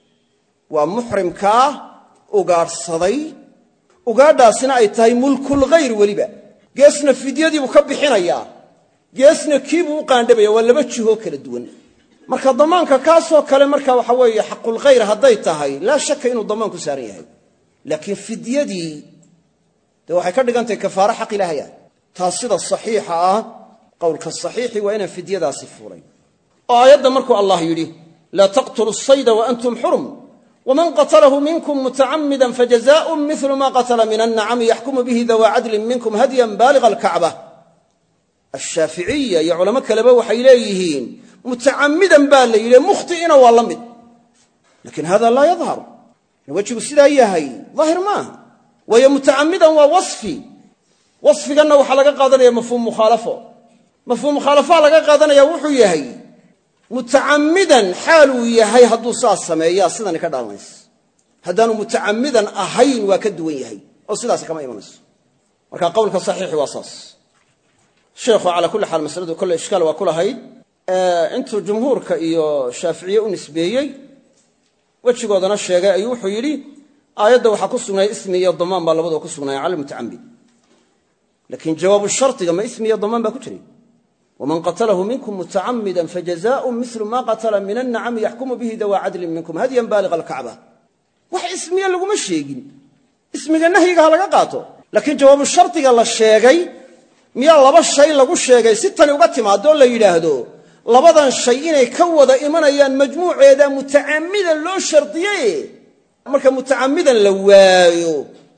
waa muxrimkaa ugaadhsaday ugaadhaasina ay tahay mulkul hayr weliba geesna fidyadiibuu ka bixinayaa geesna kiibuu u qaandhabaya waa laba jihoo kala duwan marka damaanka kaasoo kale marka waxa weeye xaqul khayr hadday tahay laa shaka inuu damaan ku saaran yahay laakiin fidyadii dee waxay ka dhigan tahay kafaaro xaq ilaahaya taas sida saxiixa ah qowlka saxiixi waa inaan fidyadaasi fuulayn oo aayadda markuu allah yidhi laa taqtulu sayda wa antum xurum waman qatalahu minkum mutacammidan fajazaa'un mithlu ma qatala min annacami yaxkumu bihi dawaa cadlin minkum hadyan baaliga alkacba ashaaficiya iyo culamo kaleba waxay leeyihiin mutacammidan baa la yidhi mukhti'ina waa la mid laakiin hada laa yadhar in wejigu sidaa yahay daahir maaha waayo mutacammidan waa wasfi wasfiganna waxaa laga qaadanaya mafhuum mukhaalafo mafhuum mukhaalafaa laga qaadanaya wuxuu yahay mutacammidan xaaluu yahay hadduu saas sameeyaa sidani ka dhalanayso haddaanu mutacammidan ahayn waa ka duwan yahay oo sidaas kama imanayso marka qowlka saxiixi waa saas sheekhu calaa kulli xaal masaladu kolle ishkaal waa ku lahayd intuu jumhuurka iyo shaaficiye u nisbeeyey wejigoodana sheegay ayuu wuxuu yidhi aayadda waxaa ku sugnaya ismi iyo damaan baa labadoo ku sugnaya cala mutacamid laakiin jawaabu shardiga ma ismi iyo damaan baa ku jiray waman qatalahu minkum mutacammidan fajazaa'un mithlu ma qatala min annacami yaxkumu bihi dawaa cadlin minkum hadyan baaliga alkacba wax ismiya laguma sheegin ismiga nahyiga ha laga qaato laakiin jawaabu shardiga la sheegay miyaa laba shay lagu sheegay si tani uga timaado la yidhaahdo labadan shay inay ka wada imanayaan majmuuceeda mutacammidan loo shardiyey marka mutacammidan la waayo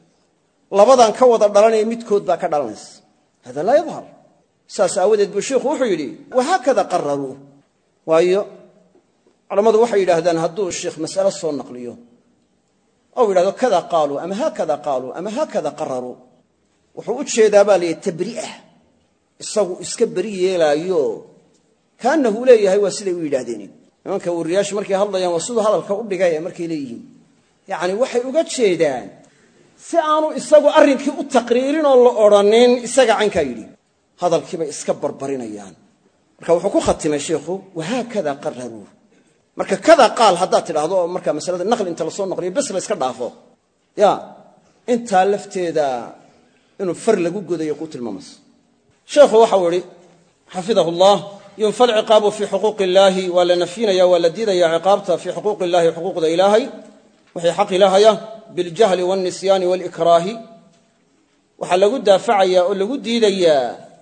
labadan ka wada dhalanaya midkood baa ka dhalanaysa hada laa yadhar saas aawadeed buu sheikhu wuxuu yidhi wahaakada qararuu waayo culammadu waxay yidhaahdaan hadduu sheikh mas'alo soo naqliyo ou yidhahdo kada qaaluu ama haakada qaaluu ama haakada qararuu wuxuu u jeedaa baa layihi tabri'ah isagu iska beri yeelaayo kaanahu leeyahay waa siday u yidhaahdeen nimanka wariyaashu markay hadlayaan waa siduu hadalka u dhigay markay leeyihiin yacni waxay uga jeedaan si aanu isagu arrinkii u taqriirin oo la odhanin isaga caynkaa yidhi hadalkiibay iska barbarinayaan marka wuxuu ku khatimay sheikhu wahaakada qararuu marka kada qaal haddaad tidhaahdo oo marka masalada naqli inta lasoo naqliyo bes la iska dhaafo ya intaa lafteeda inuu far lagu godayo ku tilmaamayso sheekhu waxau idhi xafidahu llah yunfa alciqaabu fii xuquuqi illaahi waa la nafyinaya waa la diidaya ciqaabta fii xuquuqi illahi xuquuqda ilaahay wixii xaq ilaahaya biljahli waalnisyaani waalikraahi waxaa lagu daafacayaa oo lagu diidayaa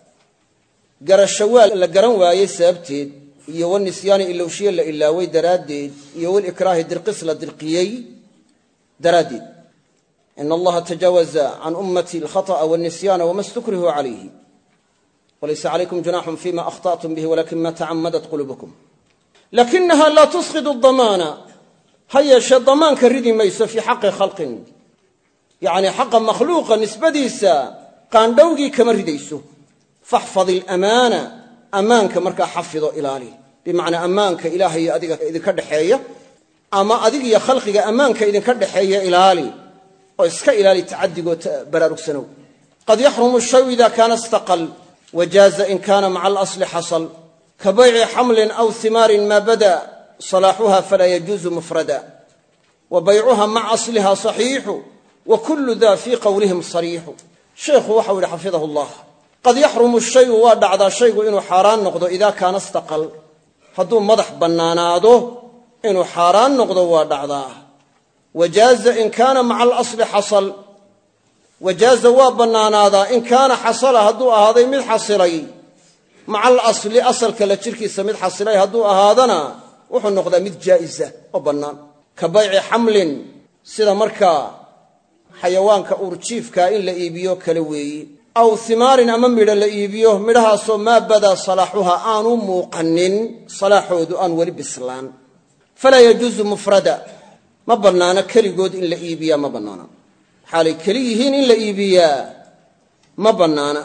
garashawaal la garan waayey sababteed iyo wanisyaani ilowshiye la ilaaway daraaddeed iyo walikraahi dirqis la dirqiyey daraaddeed in allaha tajaawaza can ummati alkhata'a walnisyaana wama stukrihuu calayhi walaysa calaykum junaxun fima akhطa'tum bihi walakin ma tacamadat qulubukum lakinaha laa tusqidu damaana ha yeeshee damaanka ridi mayso fii xaqi khalqin yacni xaqa makhluuqa nisbadiisa qaandhowgii kama ridayso faxfad ilamaana ammaanka markaa xafido ilaali bimacnaa ammaanka ilaahay adiga idinka dhexeeya ama adig iyo khalqiga ammaanka idinka dhexeeya ilaali oo iska ilaali tacadigoo baraarugsanow qad yaxrumu shayu ida kaana istaqal wajaaza in kaana maca alasli xasal كبيع حمل أو ثمار ما بدا صلاحها فلا يجوز مفردا وبيعها مع أصلها صحيح وكل ذا في قولهم صريح. شيخ وحول حفظه الله قد يحرم الشيء وادعد الشيء إنه حاران نقضه إذا كان استقل هدو مضح بناناده إنه حاران نقضه وادعده وجاز إن كان مع الأصل حصل وجاز وابناناده إن كان حصل هدو هذا من حصلي مع الأصل أصل كلا شركي سميد حصلي هدو هذانا وحن نقضه مد جائزة وبنان كبيع حمل سيدا مركا حيوانك أورتشيفك إن لإيبيو كلوي أو ثمار أمام مدى لإيبيو مدها سو ما بدا صلاحها آن موقنن صلاحه دؤان ولب السلام فلا يجوز مفردا ما بنانا كلي قود إن لإيبيا ما بنانا حالي كليهين إن لإيبيا ما بنانا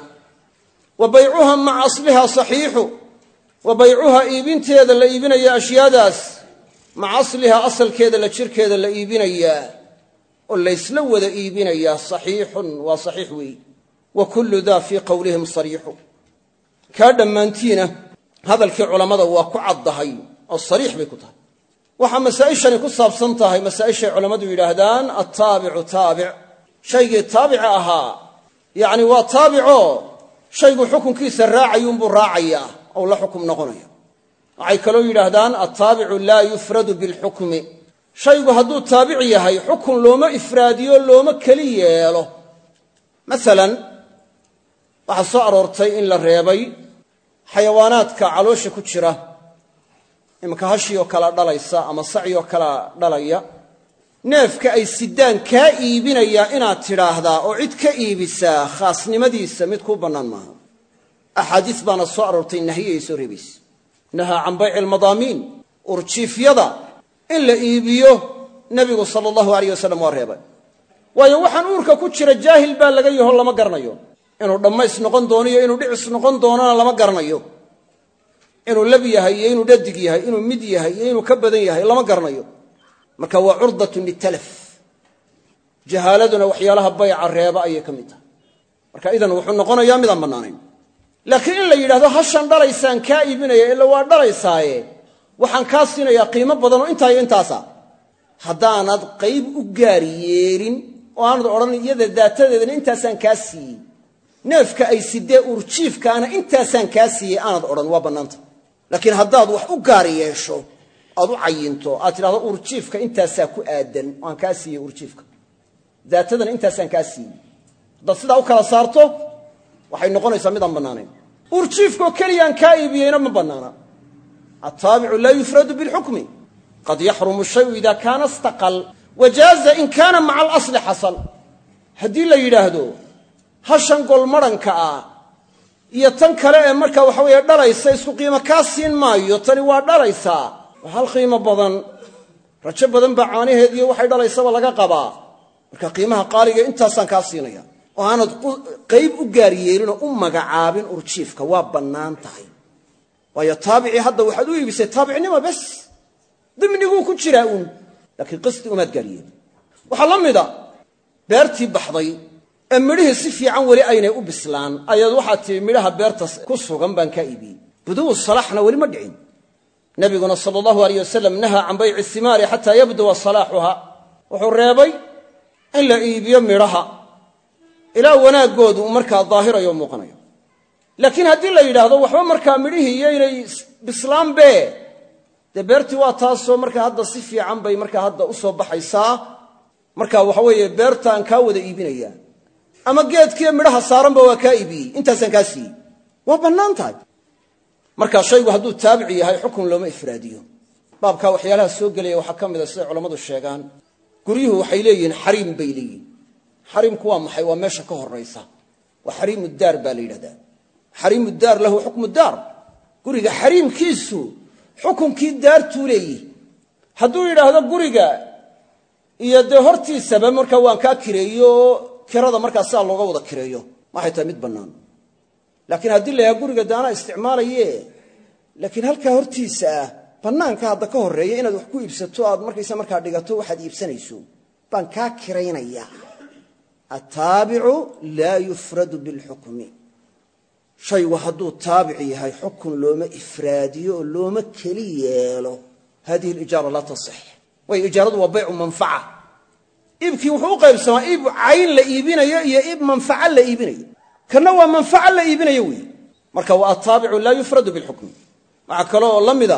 وبيعها مع أصلها صحيح وبيعها إيبين تيدا لإيبين يا أشياداس مع أصلها أصل كيدا لشير كيدا لإيبين يا وليس لو ذا إيبين يا صحيح وصحيح وي وكل ذا في قولهم صريح كاد مانتينا هذا العلماء هو كعضهي الصريح بكتها وحا مسائشني كصاب سنتها مسائش علماء يراهدان التابع تابع شيء تابع اها يعني وتابعه شيء حكم كيس الراعي ينبر راعيا او لا حكم نقنيا waxay kaloo yiraahdaan at-tabi'u la yufradu bil hukmi shaygu haduu taabici yahay xukun looma ifraadiyo looma kali yeelo masalan waxa soo aroortay in la reebay xayawaanaadka caloosha ku jira imka hashiyo kala dhalaysa ama saciyo kala dhalaya neefka ay sidaan ka iibinaya inaad tiraahdaa oo cid ka iibisa khaasnimadiisa mid ku banaan maaha ahadith bana soo aroortay nahiyayso reebis نهى عن بيع المضامين ورشيف يدا إلا إيبيو نبي صلى الله عليه وسلم وارهبا ويوحن أورك كتشر الجاهل بان لغيه الله ما قرنيو إنه دميس نقن دونيو إنه دعس نقن دونانا لما قرنيو إنه لبي هاي إنه ددق هاي إنه مدي هاي إنه كبدن هاي لما قرنيو مركا هو عرضة للتلف جهالتنا وحيالها بيع الرهبا أي كميتا مركا إذن وحن نقن يامدا منانين لكن إلا يلاهدو هشان دليسان كا إيبينايا إلا waa dhalaysaaye waxaan ka siinayaa qiimo badan oo inta intaasa hadaanad qayb u gaar yeelin oo aanad oran iyada daatadeedna intaasan ka siiyay neefka ay sidee urjiifkaana intaasan ka siiyay aanad oran waa banaanta laakiin hadaad wax u gaar yeesho aad u cayinto aad tiraahdo urjiifka intaasa ku aadan aan ka siiyay urjiifka daatadana intaasan ka siiyay dad sida u kala saarto waxay noqonaysaa mid aan banaanayn urjiifko kaliyan ka iibiyayna ma banaana at-tabi'u la yufradu bil hukmi qad yahrumu ash-shay'u idha kana istaqal wajaza in kana ma'a al-asl hasal hadii la yiraahdo hashan gol maranka ah iyo tan kale ee marka waxa weeye dhalaysa isku qiimo ka siin maayo tani waa dhalaysa hal qiimo badan rajo badan ba caanaheediyo waxay dhalaysaba laga qabaa marka qiimaha qaaliga intaasan ka siinaya oo aanad qayb u gaar yeelin oo u magacaabin urjiifka waa banaan tahay waayo taabici hadda waxaad u iibisay taabicnimo bas dimnigu ku jira uun laakiin qasdi uma gaariyeen waxa la mida beertii baxday ee midhaha si fiican wali aynay u bislaan ayad waxa tii midhaha beerta ku sugan baan ka iibiyay buduu salaxna wali ma dhicin nabiguna sallallahu alayhi wasallam naha an bay'i thimari hatta yabdu salahuha wuxuu reebay in la iibiyo midhaha ilaa wanaagoodu markaa daahirayo muuqanayo laakiin hadii la yiraahdo waxba markaa midhihii inay bislaam be de beerti waa taasoo markaa hadda si fiican bay markaa hadda u soo baxaysaa markaa waxa weeye beertaan ka wada iibinaya ama geedkii midhaha saaran ba waa ka iibiyay intaasan ka sii waa banaantahay markaa shaygu hadduu taabici yahay xukun looma ifraadiyo baabka waxyaalaha soo galaya waxa kamid ah sida culimadu sheegaan guriyuhu waxay leeyihiin xariim bay leeyihiin حريم كوا محي وماشى كهريسة وحريم الدار باليدا حريم الدار له حكم الدار قريجا حريم كيسو حكم كي الدار تولي هدول إلى هذا قريجا يدهرتي سبب مركا وان كاكريو كرادة مركا سال لغة وذا كريو ما حيتمد بنان لكن هدول يا قريجا دانا استعمالية لكن هل كهرتي سا بنان كهذا كهرية إن دحكو يبسطوا هذا مركا يسمى مركا دقتوا واحد يبسني يسو بان كاكرينا إياه التابع لا يفرد بالحكم shaygu hadduu taabic yahay xukun looma ifraadiyo oo looma keli yeelo hadihi alijaara laa tasix waayo ijaaradu waa baycu manfaca iibkii wuxuu u qaybsamaa iib cayn la iibinayo iyo iib manfaca la iibinayo kana waa manfaca la iibinayo weeye marka waa ataabicu laa yufradu bilxukmi waxaa kaloo la mida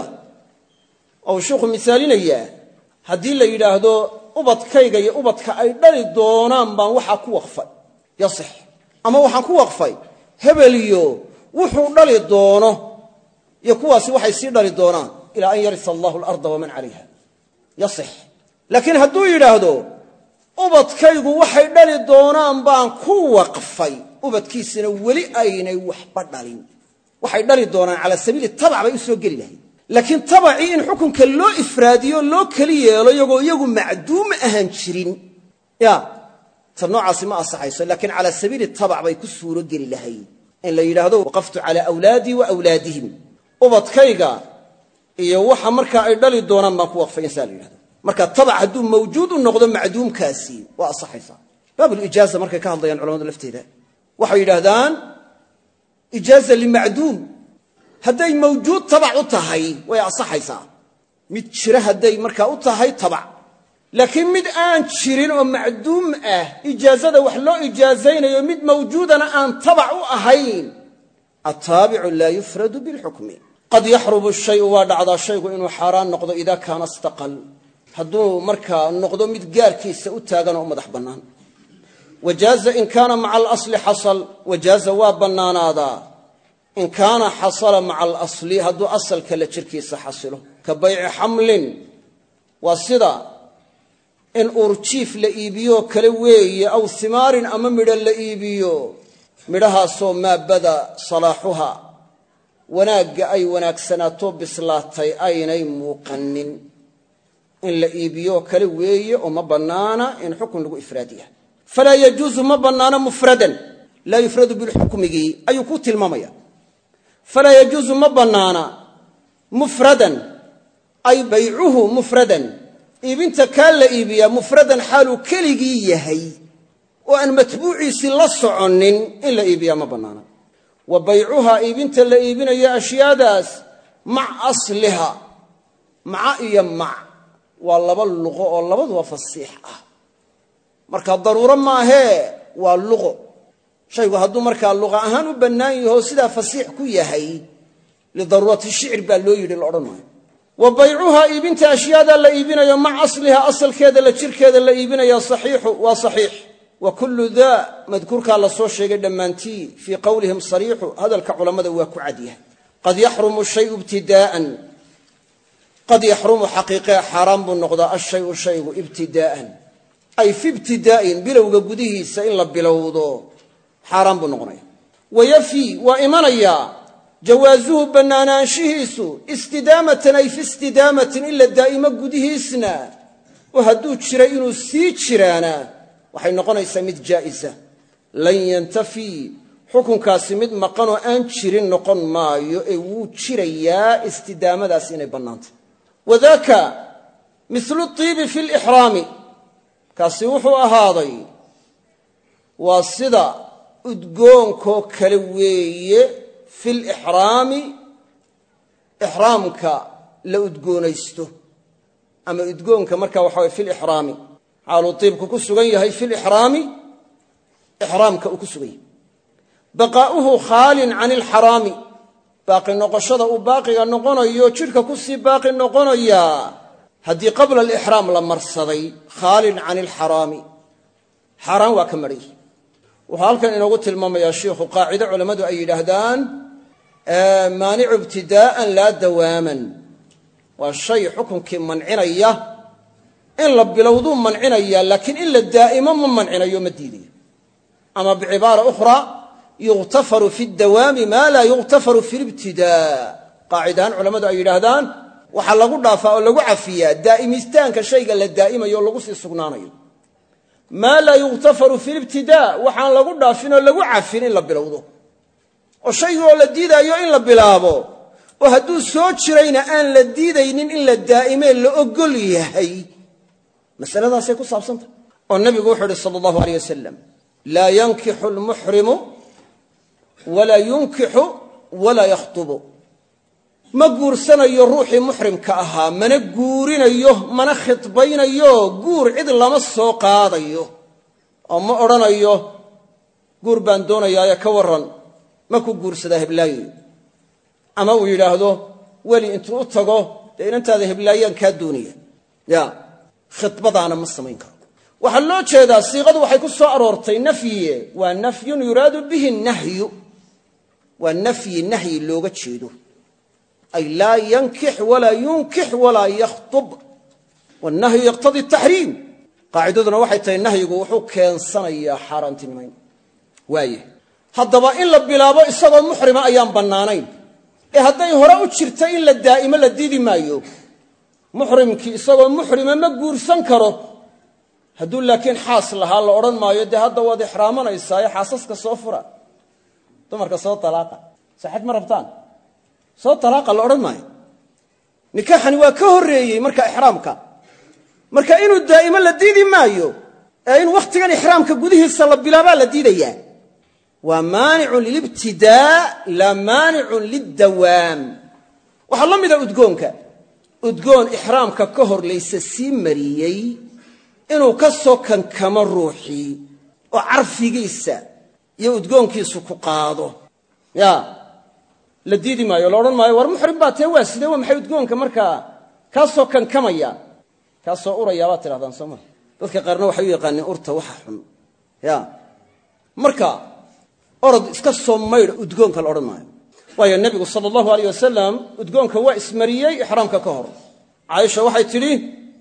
oo sheikhu misaalinayaa haddii la yidhaahdo ubadkayga iyo ubadka ay dhali doonaan baan waxaa ku waqfay yasix ama waxaan ku waqfay hebeliyo wuxuu dhali doono iyo kuwaasi waxay sii dhali doonaan ilaa an yarisa allahu alarda waman calayha yasix laakiin hadduu yidhaahdo ubadkaygu waxay dhali doonaan baan ku waqfay ubadkiisina weli aynay waxba dhalin waxay dhali doonaan cala sabiili tabac bay u soo geli lahayd laakiin tabacii in xukunka loo ifraadiyo loo keli yeelo iyagoo iyagu macduum ahaan jirin ya tan noocaasi ma asaxayso laakiin cala sabiili tabac bay ku suuro geli lahayd in la yidhaahdo waqaftu calaa awlaadii wa awlaadihim ubadkayga iyo waxa markaa ay dhali doonaan baan ku waqfay insaa la yidhahdo marka tabac hadduu mawjuud u noqdo macduumkaasi waa asaxaysaa baabulijaaza markay ka hadlayaan culamadu lafteeda waxay yidhaahdaan ijaaza limacduum hadday mawjuud tabac u tahay way asaxaysaa mid jira hadday markaa u tahay tabac laakiin mid aan jirin oo macduum ah ijaazada wax loo ijaazaynayo mid mawjuudana aan tabac u ahayn ataabicu laa yufradu bilxukmi qad yaxrubu shayu waa dhacdaa shaygu inuu xaaraan noqdo idaa kaana istaqal hadduu markaa noqdo mid gaarkiisa u taagan oo madax bannaan wajaaza in kaana maca alasli xasal wajaaza waa bannaanaadaa in kaana xasala maca alasli hadduu asalka la jirkiisa xasilo ka bayci xamlin waa sida in uurjiif la iibiyo kale weeye aw himaarin ama midho la iibiyo midhahaasoo maa bada salaaxuha wanaagga ay wanaagsanaato bislaatay aynay muuqanin in la iibiyo kale weeye oo ma bannaana in xukun lagu ifraadiya falaa yajuusu ma bannaano mufradan laa yufradu bilxukmigii ayuu ku tilmaamaya falaa yajuusu ma bannaana mufradan ay baycuhu mufradan iibinta kaa la iibiyaa mufradan xaaluu keligii yahay oo aan matbuuciisii la soconin in la iibiyaa ma bannaana wa baycuhaa iibinta la iibinayo ashyaadaas mac asliha maca iyo mac waa laba luqo oo labaduba fasiix ah marka daruuro maahee waa luqo shaygu hadduu markaa luqa ahaan u bannaan yaho sidaa fasiix ku yahay lidaruurati shicr baa loo yidhi la odhan maayo wa baycuhaa iibinta ashyaada la iibinayo mac asliha asalkeeda la jirkeeda la iibinaya saxiixu waa saxiix wa kullu daa madkuurkaa la soo sheegay dhammaantii fii qowlihim sariixu hadalka culammada waa ku cadyahay qad yaxrumu shayu ibtidaa'an qad yaxrumu xaqiiqee xaaraan buu noqdaa ashayu shaygu ibtidaa'an ay fi ibtidaa'in bilowga gudihiisa in la bilowdo xaaraan buu noqonaya wayafii waa imanayaa jawaasuhu bannaanaanshihiisu istidaamatan ay fi istidaamatin in la daa'imo gudihiisna oo hadduu jiray inuu sii jiraana waxay noqonaysaa mid jaa'isa lan yantafii xukunkaasi mid maqanoo aan jirin noqon maayo ee wuu jirayaa istidaamadaas inay bannaantay wadaaka milu tiibi fi lixraami kaasi wuxuu ahaaday waa sida udgoonkoo kale weeye fi lixraami ixraamka la udgoonaysto ama udgoonka markaa waxa way fi lixraami xaaluu tiibku ku sugan yahay fi lixraami ixraamka uu ku sugan yahay baqaa'uhu khaalin can ilxaraami baaqi noqoshada uu baaqiga noqonayo jidhka ku sii baaqi noqonayaa haddii qabla alixraam la marsaday khaalin can ilxaraami xaaraan waa ka madhay wuxuu halkan inoogu tilmaamayaa shiikhu qaacido culammadu ay yidhaahdaan maanicu ibtidaa'an laa dawaaman waa shay xukunkii mancinaya in la bilowduu mancinaya laakiin in la daa'imo ma mancinayo ma diidayo ama bicibaara ukhraa yughtafaru fi dawaami maa laa yughtafaru fi libtidaa qaacidahaan culammadu ay yidhaahdaan waxaa lagu dhaafaa oo lagu cafiyaa daa'imistaanka shayga la daa'imayo oo lagu sii sugnaanayo maa laa yughtafaru fi libtidaa waxaan lagu dhaafin oo lagu cafin in la bilowdo oo shaygii oo la diidaayo in la bilaabo oo hadduu soo jirayna aan la diidaynin in la daa'imee la ogol yahay masaladaasay ku saabsantahy oo nebigu wuxuu uhi sala allahu aleyh wasalam laa yankixu lmuxrimu walaa yunkixu walaa yakhtubu ma guursanayo ruuxii muxrimka ahaa mana guurinayo mana khidbaynayo guur cid lama soo qaadayo oo ma odhanayo guur baan doonayaaye ka warran ma ku guursadaa heblaayo ama uu yidhaahdo weli intuu u tago dee inantaada heblaayaan kaa doonaya ya khidbadaana ma samayn karo waxaa loo jeedaa siiqadu waxay ku soo aroortay nafyiye waa nafyun yuraadu bihi nahyu waa nafyi nahyi looga jeedo ay laa yankix walaa yunkix walaa yakhtub wannahyu yaqtadi taxriim qaacidaduna waxay tahay nahyigu wuxuu keensanayaa xaaraantinimayn waaye haddaba in la bilaabo isagoo muxrima ayaan bannaanayn ee hadday hore u jirta in la daa'imo la diidi maayo muxrimkii isagoo muxrima ma guursan karo hadduu laakiin xaas lahaa la odhan maayo dee hadda waad ixraamanaysaa xaasaska soo fura dumarka soo talaaqa saxid ma rabtaan soo talaaqa la odhan maayo nikaaxani waa ka horreeyey marka ixraamka marka inuu daa'imo la diidi maayo ee in wakhtigan ixraamka gudihiisa la bilaabaa la diidayaa waa maanicun lilibtidaa laa maanicun liddawaam waxaa la mida udgoonka udgoon ixraamka ka hor layse sii mariyey inuu ka soo kankamo ruuxii oo carfigiisa iyo udgoonkiisu ku qaado ya la diidi maayo la odhan maayo war muxrim baa tee waa sidee waa maxay udgoonka markaa kaa soo kankamaya kaa soo urayaa baad tidhahdaan soo maa dadka qaarna waxay u yaqaaneen urta waxa xun ya marka orod iska soo maydh udgoonka la odhan maayo waayo nebigu sala allahu alayh wasalam udgoonka waa ismariyey ixraamka ka hor caaisha waxay tidhi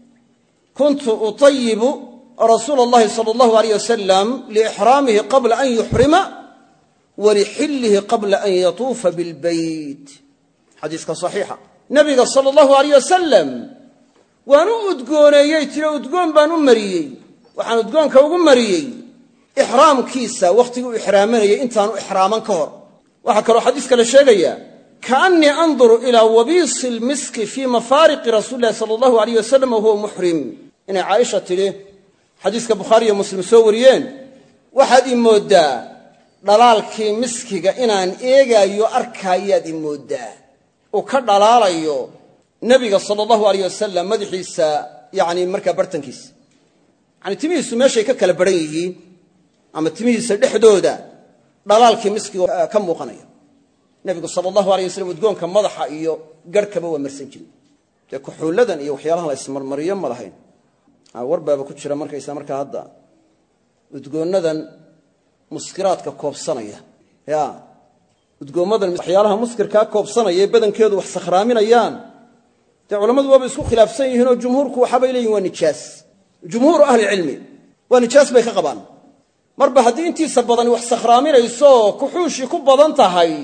kuntu utayibu rasuula allahi sala allahu alayh wasalam liixraamihi qabla an yuxrima walixillihi qabla an yatuufa bilbayt xadiiska saxiixa nebiga sala allahu alayh wasalam waan u udgooneeyey tiro udgoon baan u mariyey waxaan udgoonka ugu mariyey ixraamkiisa wakhtigii u ixraamanayay intaanu ixraaman ka hor waxaa kaloo xadiiska la sheegayaa kaannii anduru ilaa wabiisi lmiski fii mafaariqi rasuuli lahi sala allahu alayh wasalam wahuwa muxrim inay caaisha tidhi xadiiska bukhaari iyo muslim soo wariyeen waxaad ii mooddaa dhalaalkii miskiga inaan eegaayo arkaayaad ii mooddaa uu ka dhalaalayo nebiga sala allahu alayh wasalam madaxiisa yacni markaa bartankiisa yacni timihiisu meeshay ka kala baran yihiin ama timihiisa dhexdooda dhalaalkii miskiga ka muuqanaya nebigu sala allahu alayh wasalam udgoonka madaxa iyo garhkaba waa marsan jiray dee kuxuulladan iyo waxyaalahan la ismarmariyo ma lahayn war baaba ku jira markaysaa markaa hadda udgoonnadan muskiraadka koobsanaya ya udgoommadan waxyaalaha muskirkaa koobsanaya ee badankeedu wax sakhraaminayaan dee culammadu waaba isku khilaafsan yihiinoo jumhuurku waxaabay leeyihin waa nijaas jumhuuru ahlicilmi waa nijaas bay ka qabaan marba haddii intiisa badani wax sakhraaminayso kuxuushii ku badan tahay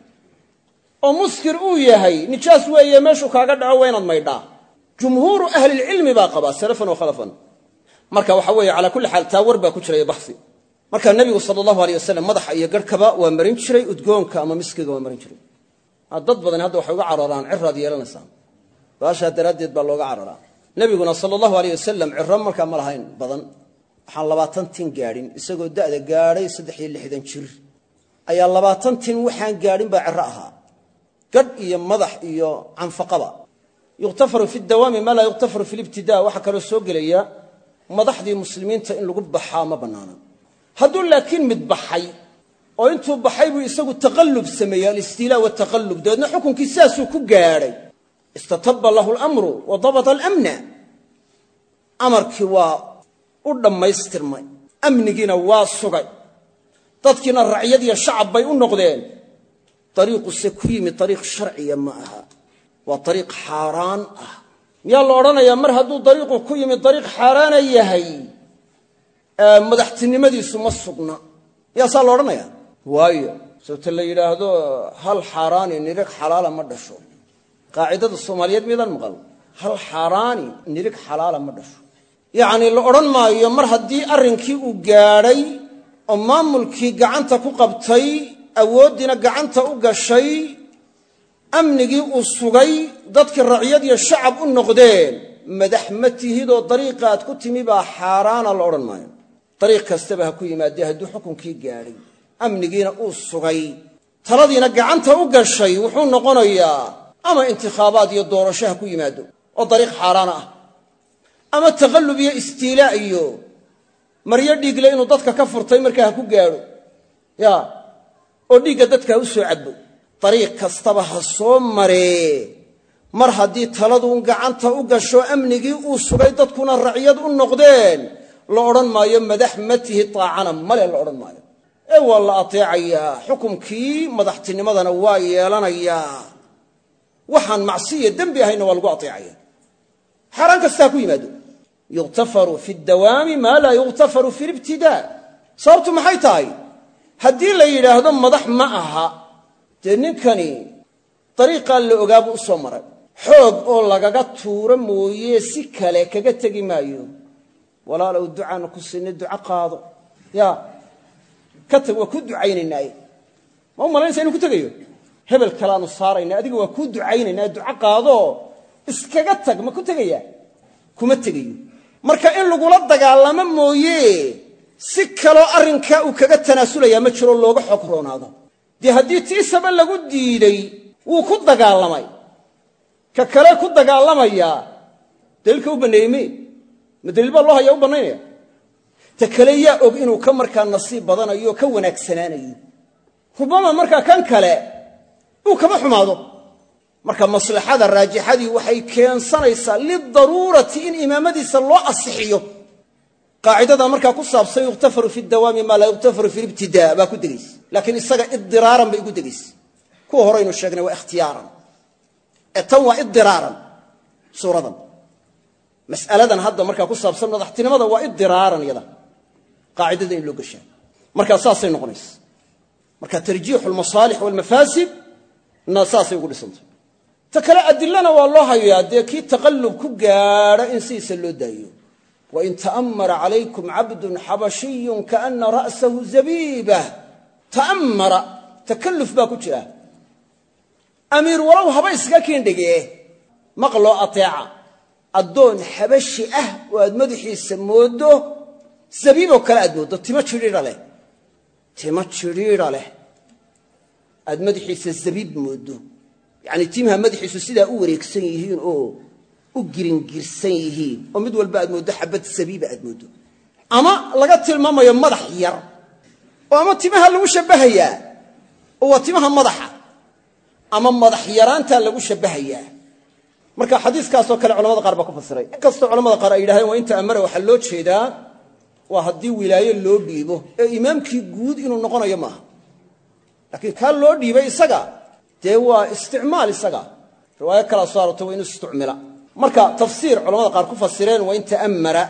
oo muskir uu yahay nijaas weeye meeshuu kaaga dhaco waa inaad maydhaa jumhuuru ahlilcilmi baa qabaa salafan wa khalafan marka waxa weeye calaa kulli xaal taa war baa ku jiraya baxsi marka nebigu sala allahu aleyh wasalam madaxa iyo garhkaba waa marin jiray udgoonka ama miskiga waa marin jiray dad badani hadda waxay uga cararaan ciraad yeelanaysaa baashaa daraaddeed baa looga cararaa nebiguna sala allahu aleyh wasalam ciro markaa ma lahayn badan waxaan labaatan tin gaadhin isagoo da'da gaadhay saddex iyo lixdan jir ayaa labaatan tin waxaan gaadhin baa ciro ahaa gadh iyo madax iyo canfaqaba yukhtafaru fi dawaami maa laa yukhtafaru fi libtidaa waxaa kaloo soo gelaya madaxdii muslimiinta in lagu baxaa ma bannaana hadduu laakiin mid baxay oo intuu baxay buu isagu taqallub sameeyey alistiilaa wataqallub dabeedna xukunkii sidaasuu ku gaadhay istataba lahu lamru wa dabata alamna amarkii waa u dhammaystirmay amnigiina waa sugay dadkiina racyadiiyo shacab bay u noqdeen dariiquse ku yimi dariiq sharciya ma aha waa dariiq xaaraan ah miyaa la odhanayaa mar hadduu dariiqu ku yimi dariiq xaaraana yahay madaxtinimadiisu ma sugna miyaasaa la odhanayaa waayo sababta la yidhaahdo hal xaaraani nirig xalaala ma dhasho qaacidada soomaaliyeed miydaan maqal hal xaaraani nirig xalaala ma dhasho yacnii la odhan maayo mar haddii arrinkii uu gaadhay oo maamulkii gacanta ku qabtay awooddiina gacanta u gashay amnigii uu sugay dadkii racyadiyo shacab u noqdeen madax ma tihidoo dariiqaad ku timi baa xaaraana la odhan maayo dariiq kastaba ha ku yimaadee hadduu xukunkii gaadhay amnigiina uu sugay taladiina gacanta u gashay wuxuu noqonayaa ama intikhaabaad iyo doorasho ha ku yimaado oo dariiq xaaraan ah ama taqallub iyo istiilaa iyo maryo dhiigle inuu dadka ka furtay markaa ha ku gaadho ya oo dhiigga dadka ha u soo cabbo dariiq kastaba ha soo maree mar haddii taladu gacanta u gasho amnigii uu sugay dadkuna raciyad u noqdeen la odhan maayo madax matihi taacana male la odhan maayo ee waa la ateecayaa xukumkii madaxtinimadana waa yeelanayaa waxaan macsiya dembi ahayna waa lagu ateecaya xaaraan kasta ha ku yimaado yughtafaru fi dawaami maa laa yughtafaru fi libtidaa sababtu maxay tahay haddii la yidhaahdo madax ma aha dee ninkani dariiqaa la ogaabuu u soo maray xoog oo lagaga tuuro mooye si kale kaga tegi maayo walaalow ducaana ku siinay duco qaado ya ka tag waa ku ducaynaynaaye ma u malaynaysa inuu ku tegayo hebel kalaanu saarayna adiga waa kuu ducaynaynaa duco qaado iskaga tag ma ku tegayaa kuma tegayo marka in lagula dagaalamo mooye si kaloo arrinkaa uu kaga tanaasulayaa ma jiro looga xoog roonaado dee haddii tiisaba lagu diiday wuu ku dagaalamay ka kale ku dagaalamayaa daliilka u banneeyey me ma daliil baa loo hayaa u bannaynaya ta kale yaa og inuu ka markaa nasiib badanayo o ka wanaagsanaanayo rubama markaa kan kale uu kama xumaado marka maslaxada raajixadii waxay keensanaysaa lidaruurati in imaamadiisa loo asixiyo qaacidada markaa ku saabsan yukhtafaru fi dawaami maa laa yukhtafaru fi libtidaa baa ku degaysa laakiin isaga idiraaran bay ugu degaysa kuwa horeynu sheegnay waa ikhtiyaaran ee tan waa idiraaran suuradan mas'aladan hadda markaa ku saabsan madaxtinimada waa idiraaran yada qaacidada in loo gashaa markaa saasay noqonaysa marka tarjiixu almasaalix waalmafaasid na saasay ugu dhisantay ta kale adilana waa loo hayaa dee kii taqallub ku gaadha in sidiisa loo daayo wain ta'ammara calaykum cabdun xabashiyun kaana ra'sahu zabiibah ta'ammara takalluf baa ku jira amiir walow haba iskaga kiindhigee maqloo ateeca addoon xabashi ah oo aad madaxiisa mooddo zabiiboo kale aad mooddo timo jidhiidha leh timo jidhiidha leh aad madaxiisa zabiib mooddo yacni timaha madaxiisu sidaa u wareegsan yihiin oo u giringirsan yihiin oo mid walba aad mooddo xabad sabiiba aad mooddo ama laga tilmaamayo madax yar oo ama timaha lagu shabbahayaa oo waa timaha madaxa ama madax yaraantaa lagu shabbahayaa marka xadiiskaasoo kale culamada qaar baa ku fasiray inkastoo culamada qaar ay yidhahdeen waa inta amara waxaa loo jeedaa waa haddii wilaayo loo dhiibo ee imaamkii guud inuu noqonayo maaha laakiin kaa loo dhiibay isaga dee waa isticmaal isaga riwaayo kala soo aroortay waa inuu isticmila marka tafsiir culamada qaar ku fasireen waa in ta'ammara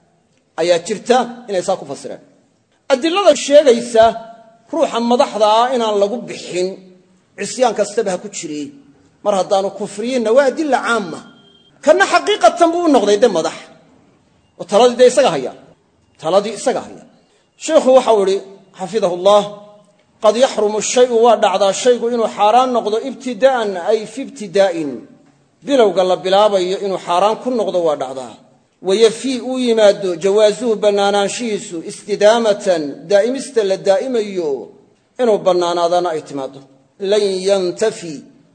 ayaa jirta inay saa ku fasireen adilada sheegaysa ruuxa madaxda ah inaan lagu bixin cisyaan kastaba ha ku jiree mar haddaanu kufriyinna waa adilla caama kana xaqiiqatan buu u noqday de madax oo taladii dee isaga haya taladii isaga haya sheekhu waxau idhi xafidahu llah qad yaxrumu shayu waa dhacdaa shaygu inuu xaaraan noqdo ibtidaa'an ay fi ibtidaa'in bilowga la bilaabayo inuu xaaraan ku noqdo waa dhacdaa wayafii uu yimaado jawaasuhu bannaanaanshihiisu istidaamatan daa'imista la daa'imayo inuu bannaanaadana ay timaaddo lan yantafi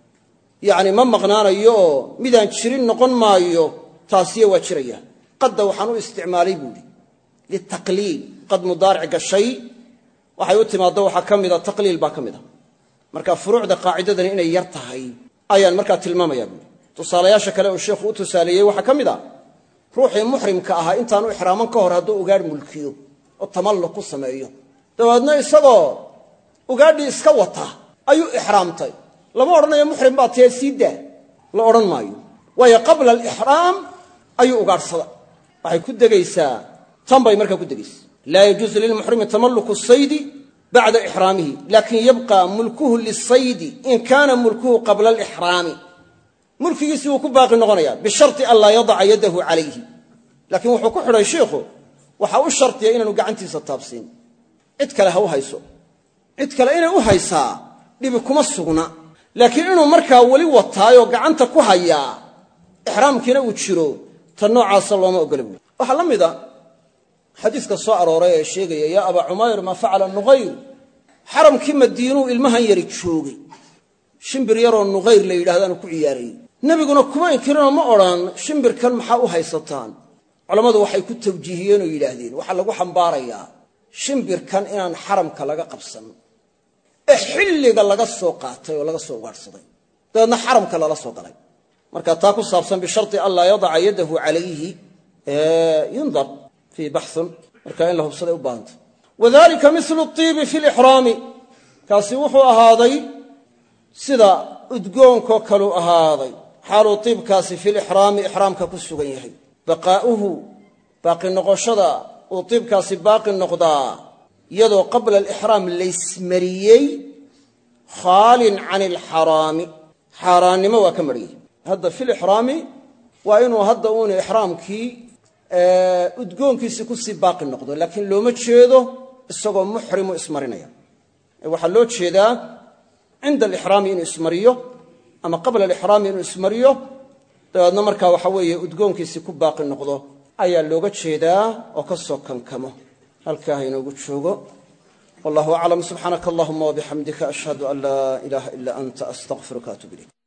yacni ma maqnaanayo oo midaan jirin noqon maayo taasiyo waa jiraya qadda waxaan u isticmaalay buuhi litaqliil qad mudaaric gashay waxay u timaaddo waxaa ka mida taqliil baa ka mid a marka furuucda qaacidadani inay yar tahay ayaan markaa tilmaamayaa buuhi tusaalayaasha kale uu sheekhu u tusaaleeyey waxaa ka mid a ruuxii muxrimka ahaa intaanu ixraaman ka hor hadduu ugaadh mulkiyo oo tamalluq ku sameeyo dabeedna isagoo ugaadhii iska wata ayuu ixraamtay lama odhanayo muxrim baa tee sii daa la odhan maayo waayo qabla alixraam ayuu ugaadhsada waxay ku degaysaa tan bay markaa ku degaysa laa yajuusu lilmuxrimi tamalluku saydi bacda ixraamihi laakin yabqa mulkuhu lisaydi in kaana mulkuhu qabla alixraami mulkigiisii wuu ku baaqi noqonayaa bisharti an laa yadaca yadahu calayhi laakiin wuxuu ku xidhay shiikhu waxaa u shartiya inaanu gacantiisa taabsiin cid kale ha u hayso cid kale inay u haysaa dhibi kuma sugna laakiin inuu markaa weli wataayoo gacanta ku hayaa ixraamkiina uu jiro tan noocaasa looma ogola buui waxaa la mida xadiiska soo arooray ee sheegaya yaa abaa cumayr maa facala nuqayr xaramkii madiinuu ilmahan yari joogay shimbir yaroo nuqayr la yidhahdaanu ku ciyaarayey nebiguna kuma inkirinoo ma odhan shimbirkan maxaa u haysataan culammadu waxay ku tawjiihiyeen oo yidhaahdeen waxaa lagu xambaarayaa shimbirkan inaan xaramka laga qabsan ee xilliga laga soo qaatay oo laga soo ugaadhsaday dabeedna xaramka lala soo galay marka taa ku saabsan bisharti an laa yadaca yadahu calayhi yundar fii baxun marka in la hubsaday u baahanta wadalika milu tiibi fi lixraami kaasi wuxuu ahaaday sida udgoonkoo kaluu ahaaday xaaluu tiibkaasi fi lixraami ixraamka ku sugan yahay baqaa'uhu baaqi noqoshada uu tiibkaasi baaqi noqdaa iyadoo qabla alixraam laysmariyey khaalin can alxaraami xaaraannimo waa ka mariyey hadda fi lixraami waa inuu hadda uuna ixraamkii udgoonkiisii kusii baaqi noqdo laakiin looma jeedo isagoo muxrimu ismarinaya ee waxaa loo jeedaa cinda alixraami inuu ismariyo ama qabla alixraami inuu ismariyo dabeedna markaa waxa weeye udgoonkiisii ku baaqi noqdo ayaa looga jeedaa oo ka soo kankamo halkaa ha inoogu joogo wallahu aclam subxaanaka allahuma wabixamdika ashhadu an laa ilaaha ilaa anta astaqfiruka atuub ilayk